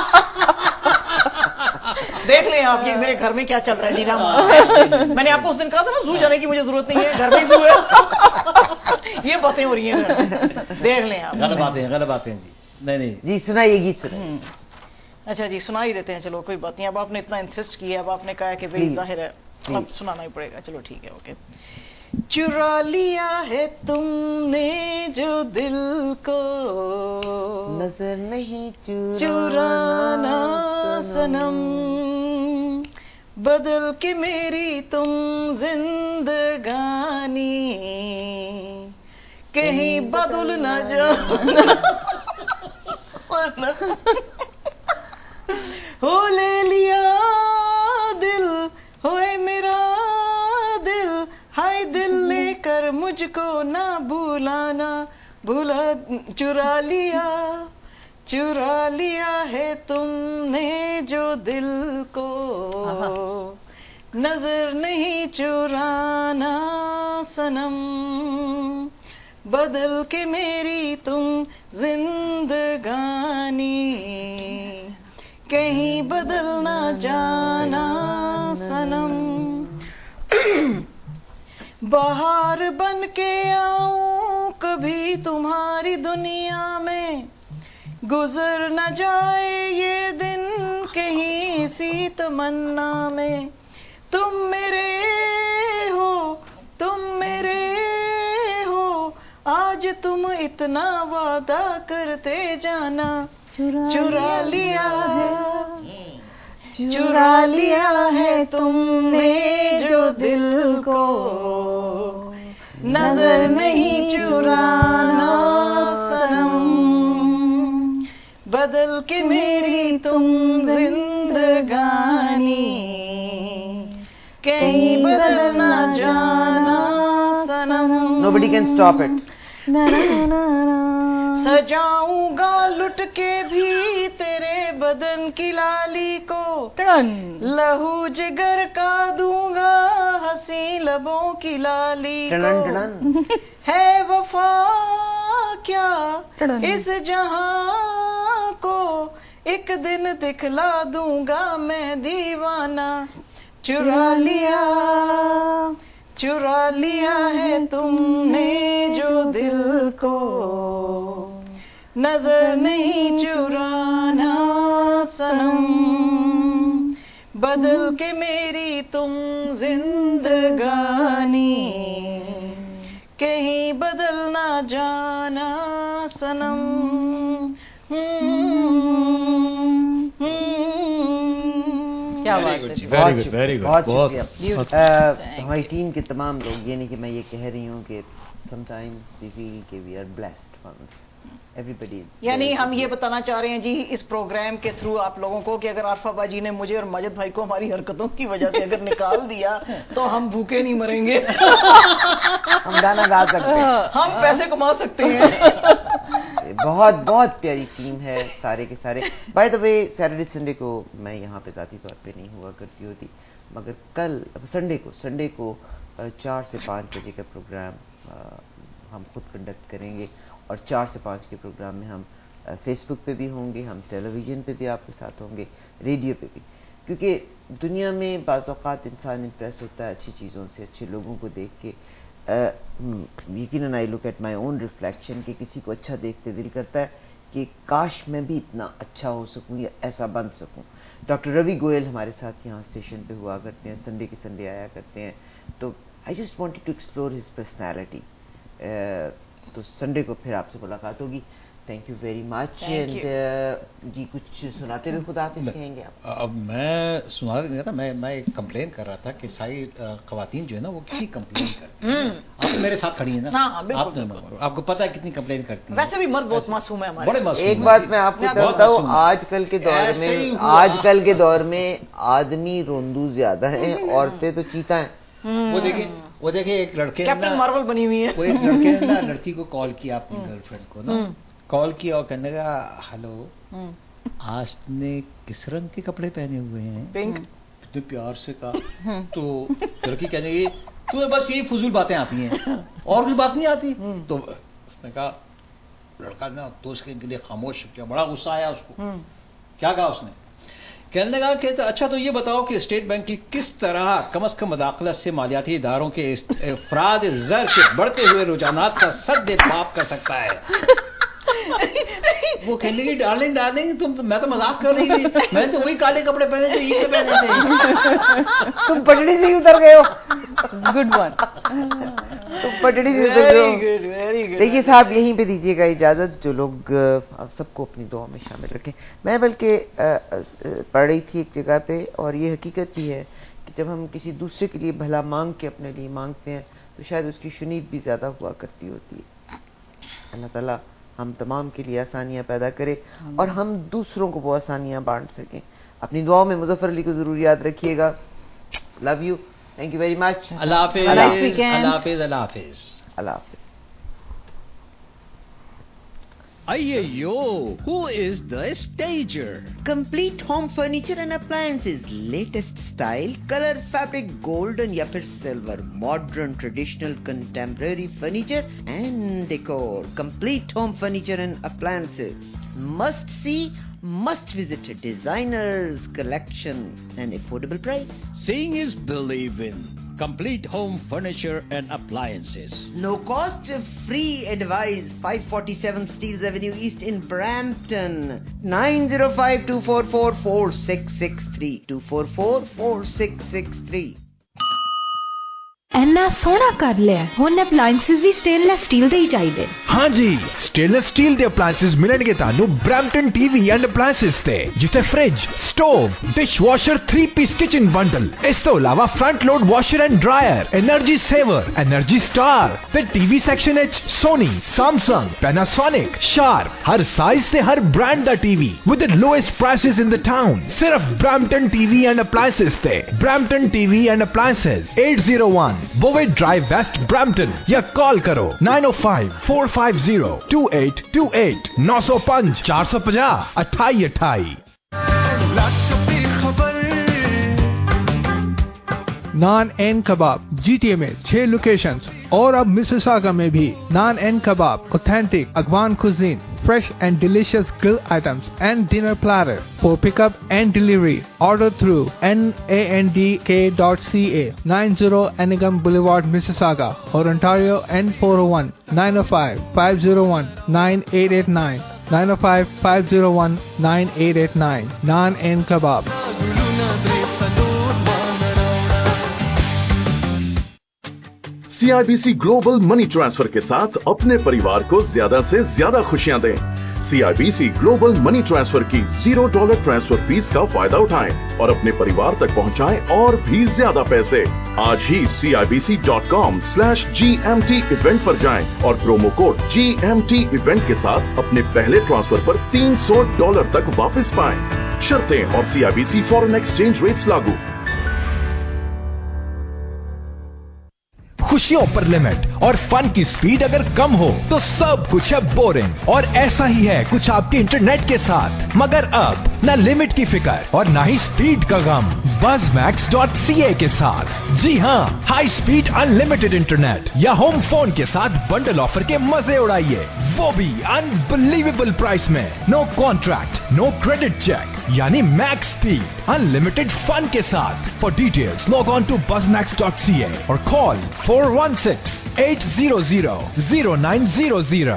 دیکھ لیں آپ یہ میرے گھر میں کیا چل رہا ہے ڈیرا. میں نے آپ کو اس دن کہا تھا نا زو جانے کی مجھے ضرورت نہیں ہے, گھر میں زو ہے. یہ باتیں ہو رہی ہیں, دیکھ لیں آپ. غلط باتیں غلط باتیں جی. نہیں نہیں جی سنائیے گیت سنائیے. اچھا جی سنا ہی دیتے ہیں, چلو کوئی بات نہیں. اب آپ نے اتنا انسسٹ کیا, اب آپ نے کہا کہ بھائی ظاہر ہے اب سنانا ہی پڑے گا. چلو ٹھیک ہے, اوکے. چرا لیا ہے تم نے جو دل کو, نظر نہیں چرانا صنم, بدل کے میری تم زندگانی, کہیں بدل نہ جانا ہو. لے لیا دل ہوئے میرا دل, ہائے دل لے کر مجھ کو نہ بھولانا, بھولا چرا لیا چرا لیا ہے تم نے جو دل کو, نظر نہیں چرانا صنم, بدل کے میری تم زندگانی, کہیں بدل نہ جانا صنم. بہار بن کے آؤں کبھی تمہاری دنیا میں, گزر نہ جائے یہ دن کہیں اسی تمنا میں. تم میرے ہو تم میرے ہو, آج تم اتنا وعدہ کرتے جانا, چرا لیا ہے چرا لیا ہے تم نے جو دل کو, نظر نہیں چرانا صنم, بدل کے میری تم زندگانی, کہیں بدل نہ جانا صنم. Nobody can stop it. سجاؤں گا لٹ کے بھی تیرے بدن کی لالی کو, لہو جگر کا دوں گا ہنسی لبوں کی لالی کو. ہے وفا کیا اس جہاں کو, ایک دن دکھلا دوں گا میں دیوانہ. چرا لیا چرا لیا ہے تم نے جو دل کو نظر نہیں چرانا صنم بدل کے میری تم زندگانی کہیں بدل نہ جانا صنم. بہت شکریہ. ہماری ٹیم کے تمام لوگ، یہ نہیں کہ میں یہ کہہ رہی ہوں کہ سم ٹائم وی فیل کہ وی آر بلیسڈ ونس. یعنی ہم یہ بتانا چاہ رہے ہیں جی اس پروگرام کے تھرو آپ لوگوں کو کہ اگر عارفہ باجی نے مجھے اور ماجد بھائی کو ہماری حرکتوں کی وجہ سے اگر نکال دیا تو ہم بھوکے نہیں مریں گے، ہم گانا گا سکتے ہیں، ہم پیسے کما سکتے ہیں. بہت بہت پیاری ٹیم ہے سارے کے سارے. By the way Saturday Sunday کو میں یہاں پہ ذاتی طور پہ نہیں ہوا کرتی ہوتی، مگر کل سنڈے کو سنڈے کو چار سے پانچ بجے کا پروگرام ہم خود کنڈکٹ کریں گے، اور چار سے پانچ کے پروگرام میں ہم فیس بک پہ بھی ہوں گے، ہم ٹیلی ویژن پہ بھی آپ کے ساتھ ہوں گے، ریڈیو پہ بھی. کیونکہ دنیا میں بعض اوقات انسان امپریس ہوتا ہے اچھی چیزوں سے، اچھے لوگوں کو دیکھ کے. یقیناً آئی look at my own reflection کہ کسی کو اچھا دیکھتے دل کرتا ہے کہ کاش میں بھی اتنا اچھا ہو سکوں یا ایسا بن سکوں. ڈاکٹر روی گوئل ہمارے ساتھ یہاں اسٹیشن پہ ہوا کرتے ہیں، سنڈے کے سنڈے آیا کرتے ہیں. تو I just wanted to explore his personality. تو سنڈے کو پھر آپ سے ملاقات ہوگی. Thank you very much. And جی کچھ سناتے ہوئے خدا حافظ کہیں گے آپ؟ اب میں سنا رہا تھا، میں میں کمپلین کر رہا تھا کہ ساری خواتین جو ہے نا وہ کتنی کمپلین کرتی ہیں. آپ میرے ساتھ کھڑی ہیں نا، آپ کو پتا ہے کتنی کمپلین کرتی ہیں. ویسے بھی مرد بہت معصوم ہے ہمارے. بڑے معصوم. ایک بات میں آپ کو کہتا ہوں، آج کل کے دور میں آج کل کے دور میں آدمی روندو زیادہ ہیں، عورتیں تو چیتا ہیں. وہ دیکھیں وہ دیکھیں ایک لڑکے کیپٹن مارول بنی ہوئی ہے. وہ ایک لڑکے نے نا لڑکی کو کال کیا، اپنی گرل فرینڈ کو نا کال کیا اور کہنے کا ہلو آج نے کس رنگ کے کپڑے پہنے ہوئے ہیں؟ پنک. اتنے پیار سے کہا. تو لڑکی کہنے گی تمہیں بس یہی فضول باتیں آتی ہیں اور کوئی بات نہیں آتی. تو اس نے کہا لڑکا نا تو اس کے لیے خاموش کیا، بڑا غصہ آیا اس کو. کیا کہا اس نے؟ کہنے لگا کہ اچھا تو یہ بتاؤ کہ اسٹیٹ بینک کی کس طرح کم از کم مداخلت سے مالیاتی اداروں کے افراد زر کے بڑھتے ہوئے رجحانات کا سد پاپ کر سکتا ہے. وہ کہنے لگی ڈارلنگ ڈارلنگ تم میں تو مذاق کر رہی تھی، میں تو وہی کالے کپڑے پہنے تھے عید پہ پہنے تھے. تم پٹڑی سے اتر گئے ہو. Good one. تم پٹڑی سے اتر گئے ہو. دیکھیے صاحب یہیں پہ دیجیے گا اجازت. جو لوگ آپ سب کو اپنی دعا میں شامل رکھیں. میں بلکہ پڑھ رہی تھی ایک جگہ پہ، اور یہ حقیقت بھی ہے کہ جب ہم کسی دوسرے کے لیے بھلا مانگ کے اپنے لیے مانگتے ہیں تو شاید اس کی شنید بھی زیادہ ہوا کرتی ہوتی ہے. اللہ تعالیٰ ہم تمام کے لیے آسانیاں پیدا کرے اور ہم دوسروں کو وہ آسانیاں بانٹ سکیں. اپنی دعاؤں میں مظفر علی کو ضرور یاد رکھیے گا. Love you. Thank you very much. اللہ حافظ. اللہ حافظ. اللہ حافظ. اللہ حافظ. Ayyo, who is the stager? Complete home furniture and appliances, latest style, color, fabric, gold and ya phir silver, modern, traditional, contemporary furniture and decor. Complete home furniture and appliances. Must see, must visit. Designers collection and affordable price. Seeing is believing. Complete home furniture and appliances. No cost, free advice. five forty-seven Steeles Avenue East in Brampton. nine zero five, two four four, four six six three. two four four, four six six three. ਇੰਨਾ ਸੋਹਣਾ ਕਰ ਲਿਆ, ਹੁਣ appliances ਵੀ stainless steel ਦੇ ਹੀ ਚਾਹੀਦੇ. ਹਾਂਜੀ, stainless steel ਦੇ appliances ਮਿਲਣਗੇ ਤੁਹਾਨੂੰ ਬ੍ਰੈਂਪਟਨ ਟੀਵੀ ਐਂਡ ਅਪਲਾਈਐਂਸਸ ਤੇ, ਜਿੱਥੇ fridge, stove, dish washer, three piece kitchen bundle, ਇਸ ਤੋਂ ਇਲਾਵਾ front load washer and dryer, energy saver, energy star ਤੇ ਟੀਵੀ ਸੈਕਸ਼ਨ ਵਿੱਚ ਸੋਨੀ, ਸੈਮਸੰਗ, ਪੈਨਾਸੋਨਿਕ, ਸ਼ਾਰਪ, ਹਰ ਸਾਈਜ਼ ਤੇ ਹਰ ਬ੍ਰਾਂਡ ਦਾ TV with the lowest prices in the town. ਸਿਰਫ ਬ੍ਰੈਂਪਟਨ ਟੀਵੀ ਐਂਡ ਅਪਲਾਈਐਂਸਸ ਤੇ. Brampton TV and appliances eight oh one Bovett Drive West Brampton या call करो nine oh five, four five zero, two eight two eight. nine oh five, four five zero, अट्ठाई अट्ठाई. Naan and kebab GTA में छह locations और अब Mississauga में भी. Naan and kebab authentic Afghan cuisine, fresh and delicious grill items and dinner platter. For pickup and delivery, order through nandk dot c a, ninety Anigam Boulevard, Mississauga, or Ontario, N four oh one, nine oh five, five oh one, nine eight eight nine, nine oh five, five oh one, nine eight eight nine. Naan and Kebab. C I B C global money transfer के साथ अपने परिवार को ज्यादा से ज्यादा खुशियां दें। C I B C global money transfer की जीरो डॉलर ट्रांसफर फीस का फायदा उठाएं और अपने परिवार तक पहुंचाएं और भी ज्यादा पैसे। आज ही C I B C dot com slash G M T event पर जाएं और promo code G M T event के साथ अपने पहले ट्रांसफर पर तीन सौ डॉलर तक वापस पाएं। शर्तें और C I B C foreign exchange rates लागू। खुशियों पर लिमिट और फन की स्पीड अगर कम हो तो सब कुछ है बोरिंग, और ऐसा ही है कुछ आपके इंटरनेट के साथ। मगर अब न लिमिट की फिक्र और न ही स्पीड का गम Buzz Max dot C A के साथ। जी हाँ, हाई स्पीड अनलिमिटेड इंटरनेट या होम फोन के साथ बंडल ऑफर के मजे उड़ाइए, वो भी अनबिलीवेबल प्राइस में। No contract, no credit check, यानी मैक्स स्पीड अनलिमिटेड फन के साथ। For details log on to Buzz Max dot C A और call four one six, eight zero zero, zero nine zero zero.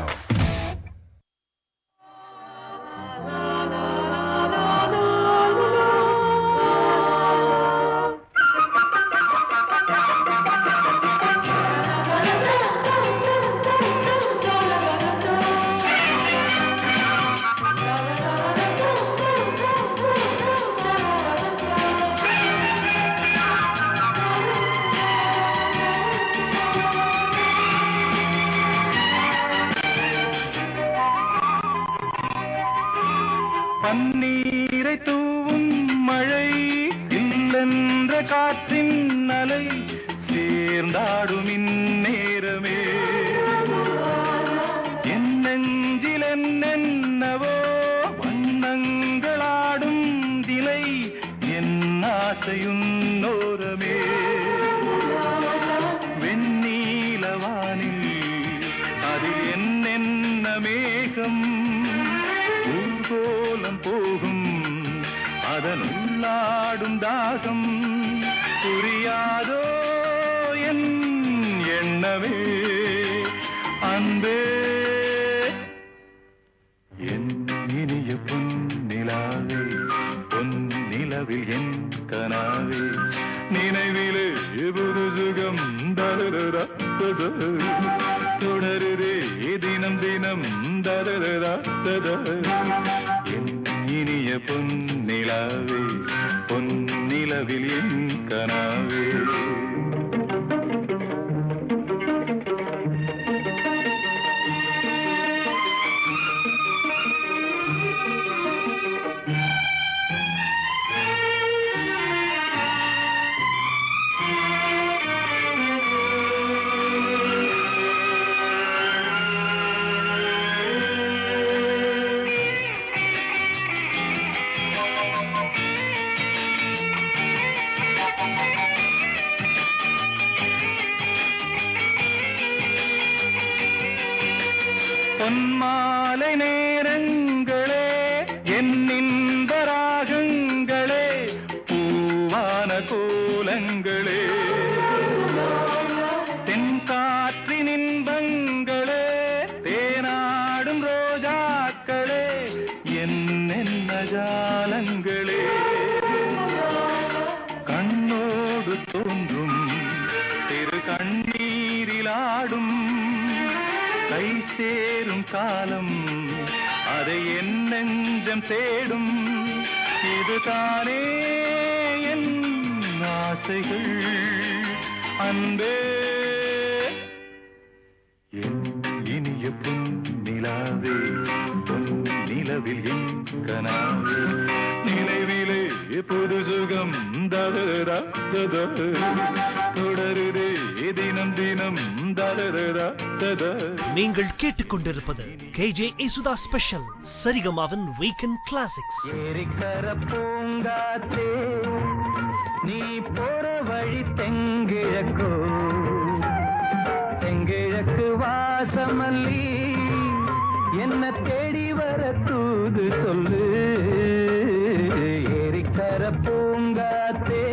பன்னீரை தூவும் மழை, இல்லென்ற காற்றின் அலை, சேர்ந்தாடும் இந்நேரமே என் நெஞ்சில் என்னென்னவோ வண்ணங்களாடும் திலை, என் ஆசையுன்னோரமே வெண்ணீலவானில் அதில் என்னென்ன மேகம் ஊர்கோலம் போகும், அதன் உள்ளாடும் தாகம் புரியாதோ என் எண்ணமே அன்பே. என் இனிய பொன்னிலாவே, பொன்னிலவில் என் கனாவே, நினைவிலே புது சுகம் தரரா தொடருதே தினம் தினம் தரரா. என் இனிய பொன்னிலாவே, பொன்னிலவில் என் கனாவே. பொன்மாலை நேரங்களே, என் இன்ப ராகங்களே, பூவான கோலங்களே, தென்காற்றின் இன்பங்களே, தேனாடும் ரோஜாக்களே, என்னென்ன ஜாலங்களே, கண்ணோடு தோன்றும் சிறு கண்ணீரிலாடும் கை சேரும் காலம், அதை என் நெஞ்சம் தேடும், இதுதானே என் ஆசைகள் அன்பே. என் இனிய பொன்னிலாவே, பொன்னிலவில் என் கனாவே, நினைவிலே புது சுகம் தரரா தொடருதே தினம் தினம் தரரா. நீங்கள் கேட்டுக்கொண்டிருப்பது கேஜே யேசுதா ஸ்பெஷல் சரிகமாவின் வீக்கெண்ட் கிளாசிக்ஸ். ஏரிக்கர பூங்காத்தே, நீ போற வழி தெங்கிழக்கோ, தெங்கிழக்கு வாசமல்லி என்ன தேடி சொல்லு சொல்லு ஏரிக்கர பூங்காத்தே.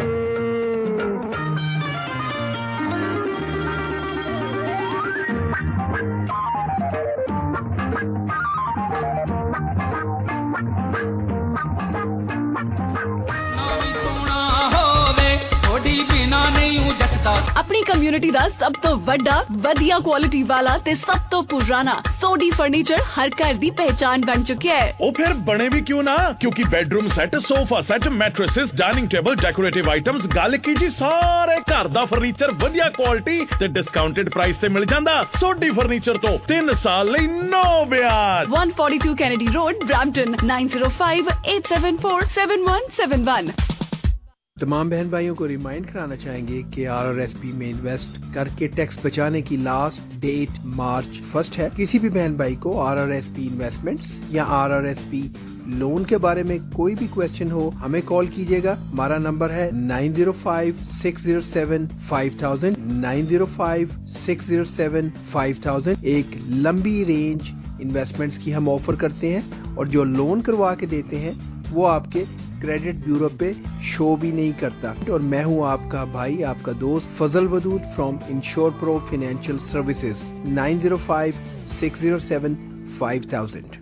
ਆਪਣੀ ਕਮਿਊਨਿਟੀ ਦਾ ਸਭ ਤੋਂ ਵੱਡਾ ਵਧੀਆ ਕੁਆਲਿਟੀ ਵਾਲਾ ਤੇ ਸਭ ਤੋਂ ਪੁਰਾਣਾ ਸੋਡੀ ਫਰਨੀਚਰ ਹਰ ਘਰ ਦੀ ਪਹਿਚਾਨ ਬਣ ਚੁੱਕਿਆ ਹੈ। ਉਹ ਫਿਰ ਬਣੇ ਵੀ ਕਿਉਂ ਨਾ, ਕਿਉਂਕਿ bedroom set, sofa set, mattresses, dining table, decorative items, ਗੱਲ ਕੀ ਜੀ ਸਾਰੇ ਘਰ ਦਾ ਫਰਨੀਚਰ ਵਧੀਆ ਕੁਆਲਿਟੀ ਤੇ ਡਿਸਕਾਊਂਟਡ ਪ੍ਰਾਈਸ ਤੇ ਮਿਲ ਜਾਂਦਾ। ਸੋਡੀ ਫਰਨੀਚਰ ਤੋਂ ਤਿੰਨ ਸਾਲ ਲਈ ਨੋ ਵਿਆਜ। one forty-two Kennedy Road, Brampton nine zero five eight seven four seven one seven one। तमाम बहन भाइयों को रिमाइंड कराना चाहेंगे कि आर आर एस पी में इन्वेस्ट करके टैक्स बचाने की लास्ट डेट मार्च फर्स्ट है। किसी भी बहन भाई को R R S P investments या R R S P loan के बारे में कोई भी क्वेश्चन हो हमें कॉल कीजिएगा। हमारा नंबर है nine zero five six zero seven five thousand nine zero five six zero seven five thousand। एक लंबी रेंज इन्वेस्टमेंट्स की हम ऑफर करते हैं और जो लोन करवा के देते हैं वो आपके क्रेडिट ब्यूरो पे शो भी नहीं करता। और मैं हूँ आपका भाई, आपका दोस्त Fazal Wadood from Insure Pro financial services nine zero five six zero seven five thousand।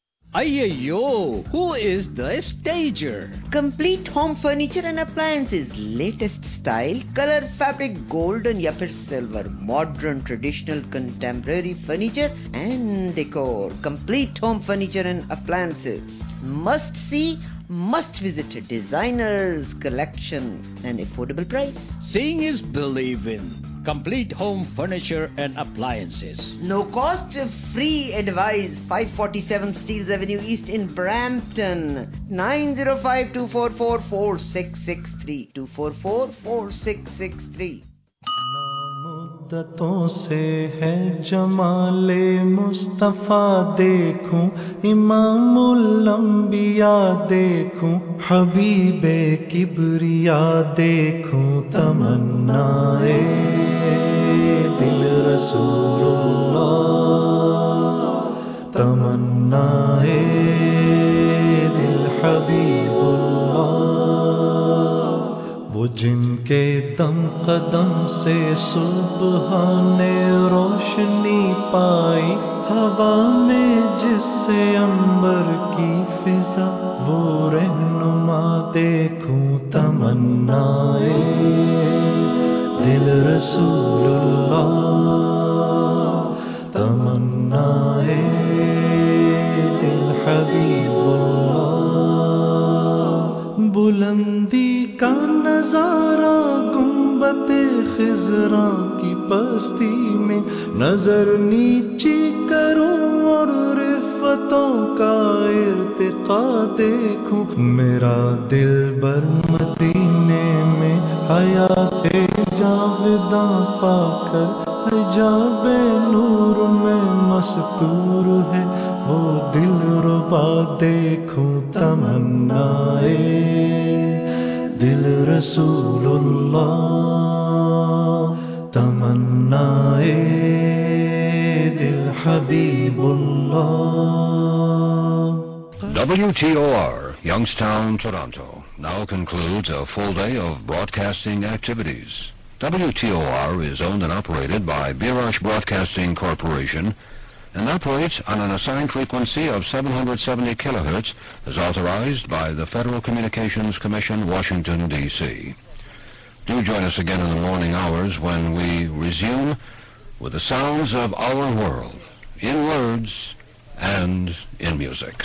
Ayyo, who is the stager? Complete home furniture and appliances, latest style, color, fabric, golden या फिर silver, modern, traditional, contemporary furniture and decor. Complete home furniture and appliances. Must see, must visit designers collection and affordable price. Seeing is believing. Complete home furniture and appliances. No cost, free advice. five forty-seven Steeles Avenue East in Brampton. nine zero five two four four four six six three. two four four four six six three. मुद्दतों से है जमाले मुस्तफा देखूं, इमामुल अंबिया देखूं, हबीबे किबरिया देखूं, तमन्नाए दिल रसूलुल्लाह, तमन्नाए दिल हबीबुल्लाह। वो जिनके दम कदम से सुबह ने रोशनी पाई, हवा में जिससे अंबर की फिजा, वो रहनुमा देखूं, तमन्नाए दिल रसूलुल्लाह, तमन्नाए दिल हबीबुल्लाह। बुलंदी का नजारा गुंबते खिजरा की पस्ती में, नजर नीची करूं और रिफतों का इर्तिका देखूं, मेरा दिल बर मदीने में हयाते जाविदा पाकर हिजाबे नूर में मस्तूर है, वो दिल रुबा देखूं, तमन्नाए दिल रसूलुल्लाह, तमन्नाए दिल Habibullah. W T O R, Youngstown, Toronto, now concludes a full day of broadcasting activities. W T O R is owned and operated by Birash Broadcasting Corporation and operates on an assigned frequency of seven hundred seventy kilohertz as authorized by the Federal Communications Commission, Washington, D C Do join us again in the morning hours when we resume with the sounds of our world, in words and in music.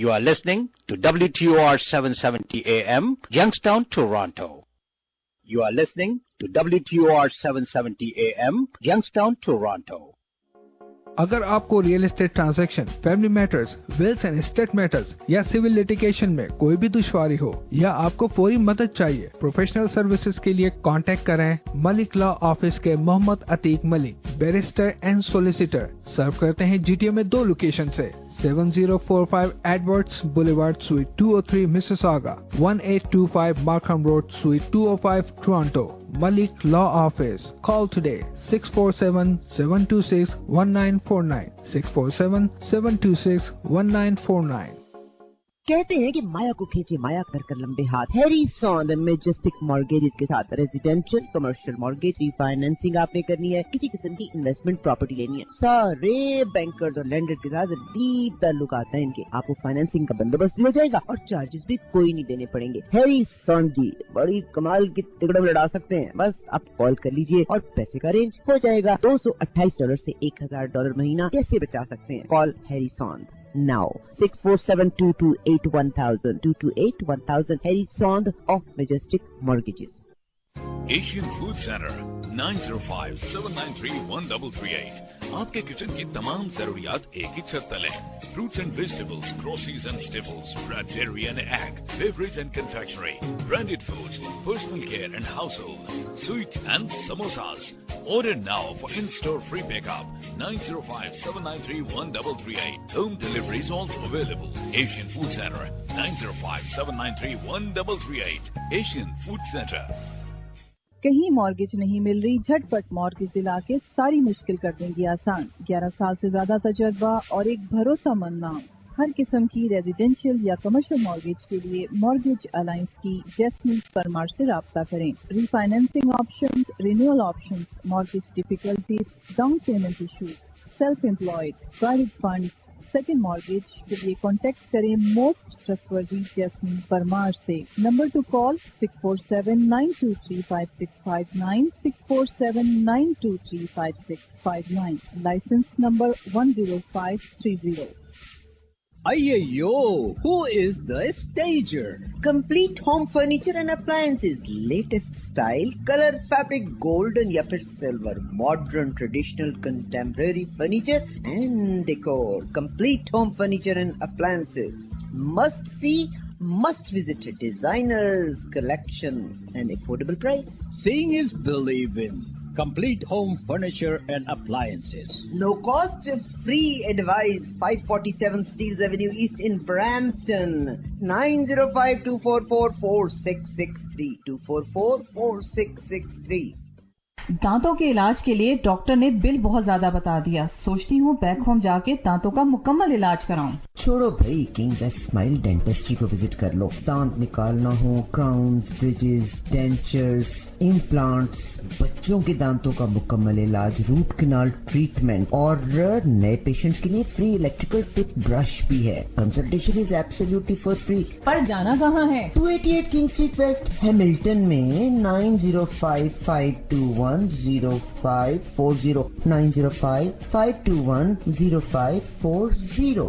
You are listening to W T O R seven seventy A M, Youngstown, Toronto. You are listening to W T O R seven seventy A M, Youngstown, Toronto. अगर आपको real estate transaction, family matters, wills and estate matters या civil litigation में कोई भी दुश्वारी हो या आपको फौरी मदद चाहिए, प्रोफेशनल सर्विसेज के लिए कांटेक्ट करें मलिक लॉ ऑफिस के Mohammad Atiq Malik, barrister and solicitor. Serve करते हैं जीटीए में दो लोकेशन से, seven zero four five Edwards Boulevard, Suite two oh three, Mississauga, eighteen twenty-five Markham Road, Suite two oh five, Toronto. Malik Law Office. Call today six four seven, seven two six, one nine four nine, six four seven, seven two six, one nine four nine. कहते हैं कि माया को खींचे माया कर कर लंबे हाथ। Harry सॉन्द majestic mortgages के साथ रेजिडेंशियल कमर्शियल मॉर्गेज रिफाइनेंसिंग आपने करनी है, किसी किस्म की इन्वेस्टमेंट प्रॉपर्टी लेनी है, सारे बैंकर्स और लैंडर्स के साथ डीप ताल्लुकात हैं इनके। आपको फाइनेंसिंग का बंदोबस्त दिया जाएगा और चार्जेस भी कोई नहीं देने पड़ेंगे। हैरी सॉन्द जी बड़ी कमाल की तिकड़म लड़ा सकते हैं, बस आप कॉल कर लीजिए और पैसे का अरेंज हो जाएगा। दो सौ अट्ठाईस डॉलर से एक हजार डॉलर महीना कैसे बचा सकते हैं? Call Harry Sond now six four seven, two two eight, one thousand, two two eight, one thousand. Harry Sond of Majestic Mortgages. Asian Food Center nine zero five, seven nine three, one three three eight. आपके kitchen की तमाम जरूरियात एक ही छत तले। Fruits and vegetables, groceries and staples, bread, dairy and egg, beverage and confectionery, branded foods, personal care and household, sweets and samosas. Order now for in-store free pickup. nine zero five, seven nine three, one three three eight. Home delivery is also available. Asian Food Center nine zero five, seven nine three, one three three eight. Asian Food Center. कहीं mortgage नहीं मिल रही, झटपट mortgage दिला के सारी मुश्किल कर देंगी आसान। ग्यारह साल से ज्यादा तजर्बा और एक भरोसामंद नाम। हर किस्म की रेजिडेंशियल या कमर्शियल मॉर्गेज के लिए मॉर्गेज अलायंस की जैस्मीन परमार से राब्ता करें। Refinancing options, renewal options, mortgage difficulties, down payment issue, self employed, private fund, second mortgage के लिए कॉन्टेक्ट करें मोस्ट ट्रस्टवर्दी जैस्मीन परमार से। Number two call six four seven, nine two three, five six five nine, six four seven, nine two three, five six five nine, licence number one zero five three zero. Ayyo, who is the stager? Complete home furniture and appliances, latest style, color, fabric, golden या फिर silver, modern, traditional, contemporary furniture and decor. Complete home furniture and appliances. Must see, must visit designers collection and affordable price. Seeing is believing. Complete home furniture and appliances. No cost, free advice. five forty-seven Steeles Avenue East in Brampton. nine zero five, two four four, four six six three. two four four, four six six three. दांतों के इलाज के लिए doctor ने bill बहुत ज्यादा बता दिया। सोचती हूँ बैक होम जाके दांतों का मुकम्मल इलाज कराऊं। छोड़ो भाई, किंग बेस्ट स्माइल डेंटिस्ट्री को विजिट कर लो। दांत निकालना हो, क्राउन्स, ब्रिजेस, डेंचर्स, इम्प्लांट्स, बच्चों के दांतों का मुकम्मल इलाज, रूट कैनाल ट्रीटमेंट और नए पेशेंट्स के लिए फ्री इलेक्ट्रिकल टिप ब्रश भी है। Consultation is absolutely for free. पर जाना कहाँ है? Two eighty eight King Street West, Hamilton में nine zero five, five two one, zero five four zero, nine zero five, five two one, zero five four zero.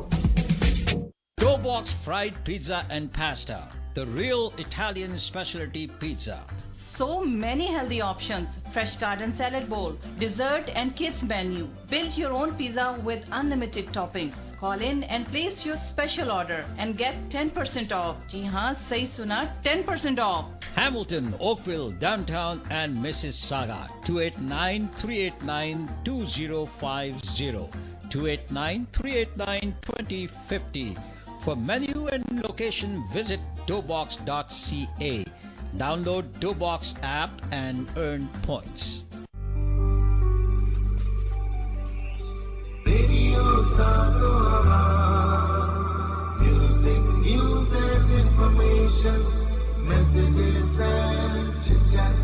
Doughbox fried pizza and pasta, the real Italian specialty pizza. So many healthy options, fresh garden salad bowl, dessert and kids menu. Build your own pizza with unlimited toppings. Call in and place your special order and get ten percent off. जी हाँ, सही सुना, ten percent off. Hamilton, Oakville, downtown and Mississauga. two eight nine, three eight nine, two zero five zero. two eight nine, three eight nine, two zero five zero. For menu and location, visit doughbox dot c a. Download Doughbox app and earn points. Radio Satora, music, news and information, messages and chit-chat.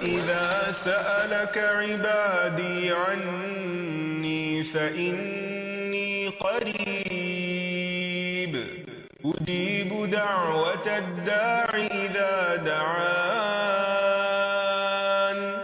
وإذا سألك عبادي عني فإني قريب أجيب دعوة الداع إذا دعان.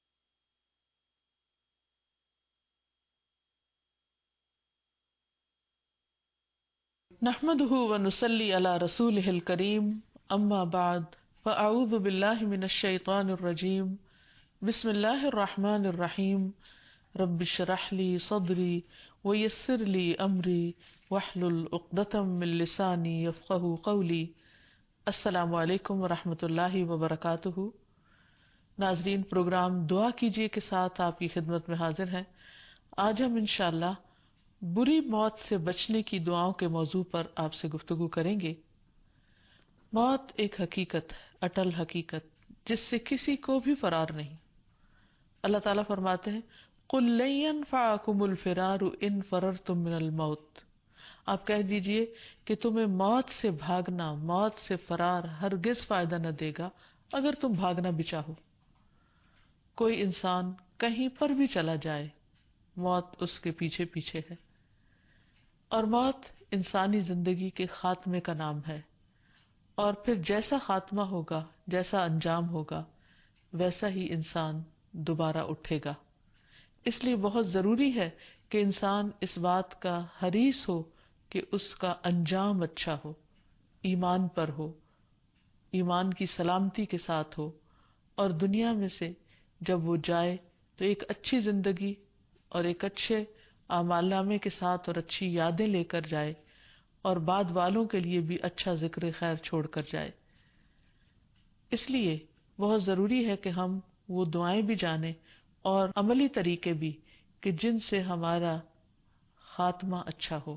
نحمده ونصلي على رسوله الكريم أما بعد فأعوذ بالله من الشيطان الرجيم بسم الله الرحمن الرحيم رب اشرح لي صدري ويسر لي أمري واحلل عقدة من لساني يفقهوا قولي. السلام علیکم ورحمۃ اللہ وبرکاتہ. ناظرین، پروگرام دعا کیجیے کے ساتھ آپ کی خدمت میں حاضر ہیں. آج ہم انشاءاللہ بری موت سے بچنے کی دعاؤں کے موضوع پر آپ سے گفتگو کریں گے. موت ایک حقیقت ہے، اٹل حقیقت، جس سے کسی کو بھی فرار نہیں. اللہ تعالیٰ فرماتے ہیں قُلْ لَن يَنْفَعَكُمُ الْفِرَارُ إِنْ فَرَرْتُم مِّنَ الْمَوْتِ. آپ کہہ دیجئے کہ تمہیں موت سے بھاگنا، موت سے فرار ہرگز فائدہ نہ دے گا اگر تم بھاگنا بھی چاہو. کوئی انسان کہیں پر بھی چلا جائے، موت اس کے پیچھے پیچھے ہے. اور موت انسانی زندگی کے خاتمے کا نام ہے، اور پھر جیسا خاتمہ ہوگا، جیسا انجام ہوگا، ویسا ہی انسان دوبارہ اٹھے گا. اس لیے بہت ضروری ہے کہ انسان اس بات کا حریص ہو کہ اس کا انجام اچھا ہو، ایمان پر ہو، ایمان کی سلامتی کے ساتھ ہو، اور دنیا میں سے جب وہ جائے تو ایک اچھی زندگی اور ایک اچھے اعمال نامے کے ساتھ اور اچھی یادیں لے کر جائے، اور بعد والوں کے لیے بھی اچھا ذکر خیر چھوڑ کر جائے. اس لیے بہت ضروری ہے کہ ہم وہ دعائیں بھی جانیں اور عملی طریقے بھی کہ جن سے ہمارا خاتمہ اچھا ہو.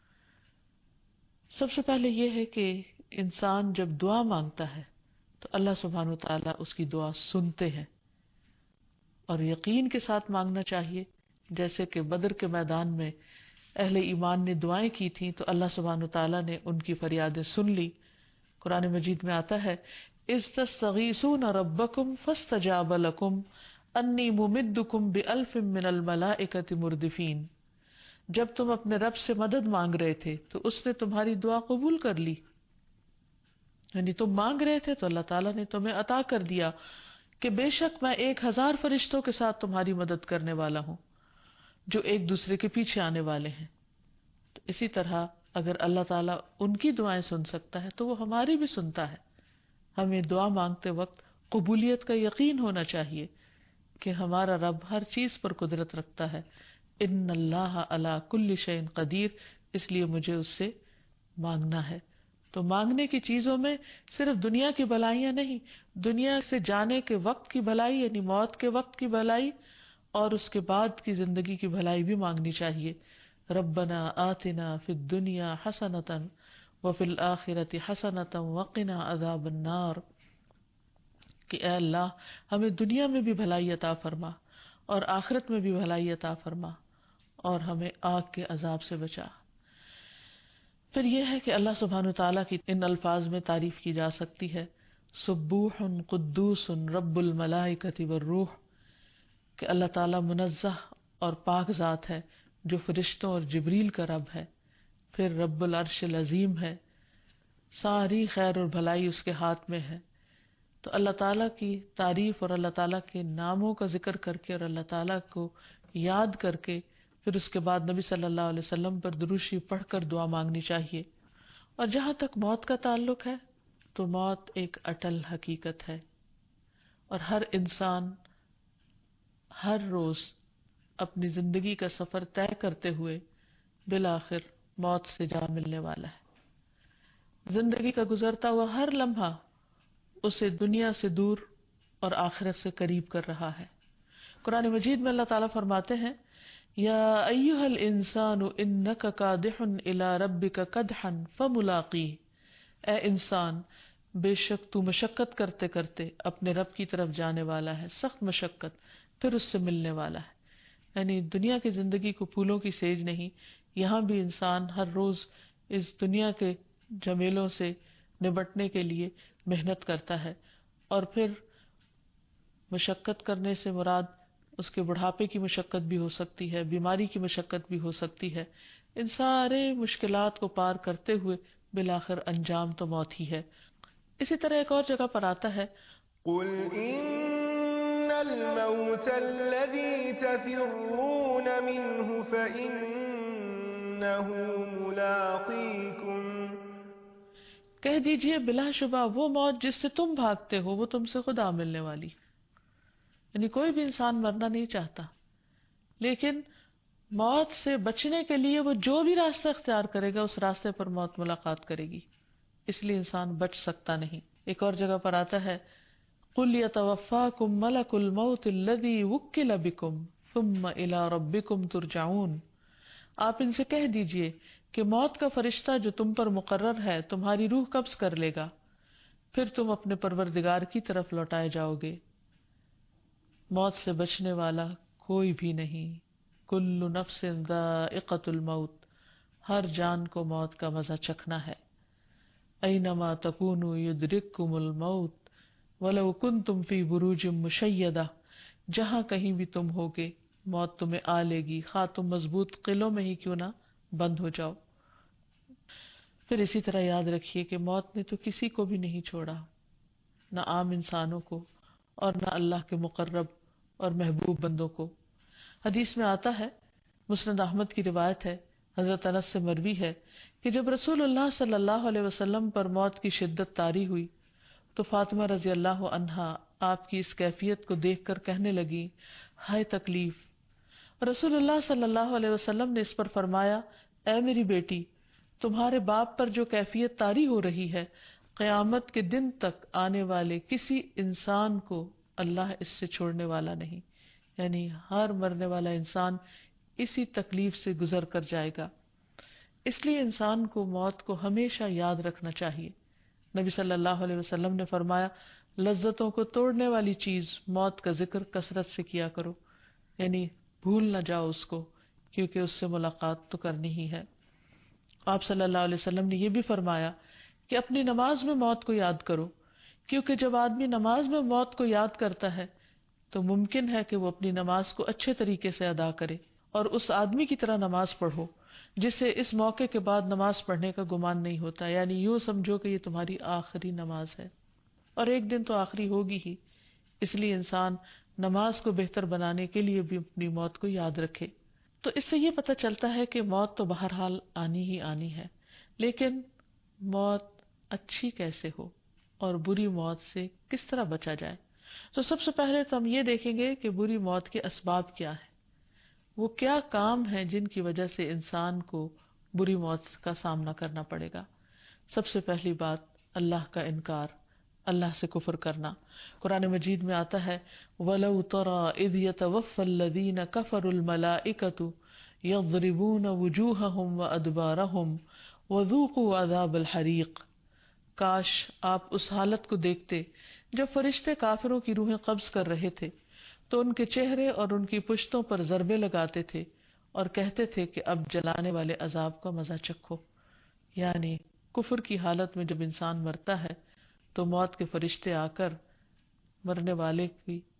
سب سے پہلے یہ ہے کہ انسان جب دعا مانگتا ہے تو اللہ سبحانہ وتعالیٰ اس کی دعا سنتے ہیں، اور یقین کے ساتھ مانگنا چاہیے. جیسے کہ بدر کے میدان میں اہل ایمان نے دعائیں کی تھیں تو اللہ سبحانہ وتعالیٰ نے ان کی فریادیں سن لی. قرآن مجید میں آتا ہے اذ تستغیثون ربکم فاستجاب لکم انی ممدکم بألف من الملائکۃ مردفین. جب تم اپنے رب سے مدد مانگ رہے تھے تو اس نے تمہاری دعا قبول کر لی. یعنی تم مانگ رہے تھے تو اللہ تعالیٰ نے تمہیں عطا کر دیا کہ بے شک میں ایک ہزار فرشتوں کے ساتھ تمہاری مدد کرنے والا ہوں جو ایک دوسرے کے پیچھے آنے والے ہیں. تو اسی طرح اگر اللہ تعالیٰ ان کی دعائیں سن سکتا ہے تو وہ ہماری بھی سنتا ہے. ہمیں دعا مانگتے وقت قبولیت کا یقین ہونا چاہیے کہ ہمارا رب ہر چیز پر قدرت رکھتا ہے. ان اللہ علی کل شیء قدیر. اس لیے مجھے اس سے مانگنا ہے. تو مانگنے کی چیزوں میں صرف دنیا کی بھلائیاں نہیں، دنیا سے جانے کے وقت کی بھلائی یعنی موت کے وقت کی بھلائی اور اس کے بعد کی زندگی کی بھلائی بھی مانگنی چاہیے. ربنا آتنا فی الدنیا حسنۃ وفی الآخرۃ حسنۃ وقنا عذاب النار. کہ اے اللہ ہمیں دنیا میں بھی بھلائی عطا فرما اور آخرت میں بھی بھلائی عطا فرما اور ہمیں آگ کے عذاب سے بچا. پھر یہ ہے کہ اللہ سبحانہ وتعالیٰ کی ان الفاظ میں تعریف کی جا سکتی ہے سبوح قدوس رب الملائکۃ والروح، کہ اللہ تعالیٰ منزہ اور پاک ذات ہے جو فرشتوں اور جبریل کا رب ہے. پھر رب العرش العظیم ہے، ساری خیر اور بھلائی اس کے ہاتھ میں ہے. تو اللہ تعالیٰ کی تعریف اور اللہ تعالیٰ کے ناموں کا ذکر کر کے اور اللہ تعالیٰ کو یاد کر کے پھر اس کے بعد نبی صلی اللہ علیہ وسلم پر درود شریف پڑھ کر دعا مانگنی چاہیے. اور جہاں تک موت کا تعلق ہے تو موت ایک اٹل حقیقت ہے، اور ہر انسان ہر روز اپنی زندگی کا سفر طے کرتے ہوئے بالآخر موت سے جا ملنے والا ہے. زندگی کا گزرتا ہوا ہر لمحہ اسے دنیا سے دور اور آخرت سے قریب کر رہا ہے. قرآن مجید میں اللہ تعالیٰ فرماتے ہیں یا ایھا الانسان انک کادح الی ربک کدحا فملاقیہ. اے انسان، بے شک تو مشقت کرتے کرتے اپنے رب کی طرف جانے والا ہے، سخت مشقت، پھر اس سے ملنے والا ہے. یعنی دنیا کی زندگی کو پھولوں کی سیج نہیں، یہاں بھی انسان ہر روز اس دنیا کے جھمیلوں سے نبٹنے کے لیے محنت کرتا ہے، اور پھر مشقت کرنے سے مراد اس کے بڑھاپے کی مشقت بھی ہو سکتی ہے، بیماری کی مشقت بھی ہو سکتی ہے. ان سارے مشکلات کو پار کرتے ہوئے بالآخر انجام تو موت ہی ہے. اسی طرح ایک اور جگہ پر آتا ہے قل ان الموت الذي تفرون منه فإنه ملاقيكم، کہہ دیجئے بلا شبہ وہ موت جس سے تم بھاگتے ہو وہ تم سے خود آ ملنے والی. یعنی کوئی بھی انسان مرنا نہیں چاہتا، لیکن موت سے بچنے کے لیے وہ جو بھی راستہ اختیار کرے گا اس راستے پر موت ملاقات کرے گی، اس لیے انسان بچ سکتا نہیں. ایک اور جگہ پر آتا ہے قُلْ يَتَوَفَّاكُمْ مَلَكُ الْمَوْتِ الَّذِي وُكِّلَ بِكُمْ ثُمَّ إِلَىٰ رَبِّكُمْ تُرْجَعُونَ. آپ ان سے کہہ دیجئے کہ موت کا فرشتہ جو تم پر مقرر ہے تمہاری روح قبض کر لے گا، پھر تم اپنے پروردگار کی طرف لوٹائے جاؤ گے. موت سے بچنے والا کوئی بھی نہیں. کل نفس ذائقۃ الموت، ہر جان کو موت کا مزہ چکھنا ہے. اینما تکونوا یدرککم الموت ولو کنتم فی بروج مشیدہ، جہاں کہیں بھی تم ہوگے موت تمہیں آ لے گی، خواہ تم مضبوط قلعوں میں ہی کیوں نہ بند ہو جاؤ. پھر اسی طرح یاد رکھیے کہ موت نے تو کسی کو بھی نہیں چھوڑا، نہ عام انسانوں کو اور نہ اللہ کے مقرب اور محبوب بندوں کو. حدیث میں آتا ہے، مسند احمد کی روایت ہے، حضرت انس سے مروی ہے کہ جب رسول اللہ صلی اللہ علیہ وسلم پر موت کی شدت طاری ہوئی تو فاطمہ رضی اللہ عنہا آپ کی اس کیفیت کو دیکھ کر کہنے لگی ہائے تکلیف. رسول اللہ صلی اللہ علیہ وسلم نے اس پر فرمایا اے میری بیٹی، تمہارے باپ پر جو کیفیت طاری ہو رہی ہے قیامت کے دن تک آنے والے کسی انسان کو اللہ اس سے چھوڑنے والا نہیں. یعنی ہر مرنے والا انسان اسی تکلیف سے گزر کر جائے گا. اس لیے انسان کو موت کو ہمیشہ یاد رکھنا چاہیے. نبی صلی اللہ علیہ وسلم نے فرمایا لذتوں کو توڑنے والی چیز موت کا ذکر کثرت سے کیا کرو، یعنی بھول نہ جاؤ اس کو، کیونکہ اس سے ملاقات تو کرنی ہی ہے. آپ صلی اللہ علیہ وسلم نے یہ بھی فرمایا کہ اپنی نماز میں موت کو یاد کرو، کیونکہ جب آدمی نماز میں موت کو یاد کرتا ہے تو ممکن ہے کہ وہ اپنی نماز کو اچھے طریقے سے ادا کرے اور اس آدمی کی طرح نماز پڑھو جسے اس موقع کے بعد نماز پڑھنے کا گمان نہیں ہوتا. یعنی یوں سمجھو کہ یہ تمہاری آخری نماز ہے، اور ایک دن تو آخری ہوگی ہی. اس لیے انسان نماز کو بہتر بنانے کے لیے بھی اپنی موت کو یاد رکھے. تو اس سے یہ پتہ چلتا ہے کہ موت تو بہرحال آنی ہی آنی ہے، لیکن موت اچھی کیسے ہو اور بری موت سے کس طرح بچا جائے. تو سب سے پہلے تو ہم یہ دیکھیں گے کہ بری موت کے اسباب کیا ہیں، وہ کیا کام ہیں جن کی وجہ سے انسان کو بری موت کا سامنا کرنا پڑے گا. سب سے پہلی بات اللہ کا انکار، اللہ سے کفر کرنا. قرآن مجید میں آتا ہے وَلَوْ تَرَى إِذْ يَتَوَفَّى الَّذِينَ كَفَرُوا الْمَلَائِكَةُ يَضْرِبُونَ وُجُوهَهُمْ وَأَدْبَارَهُمْ وَذُوقُوا عَذَابَ الْحَرِيقِ. کاش آپ اس حالت کو دیکھتے جب فرشتے کافروں کی روحیں قبض کر رہے تھے تو ان کے چہرے اور ان کی پشتوں پر ضربے لگاتے تھے اور کہتے تھے کہ اب جلانے والے عذاب کا مزہ چکھو. یعنی کفر کی حالت میں جب انسان مرتا ہے تو موت کے فرشتے آ کر مرنے والے کی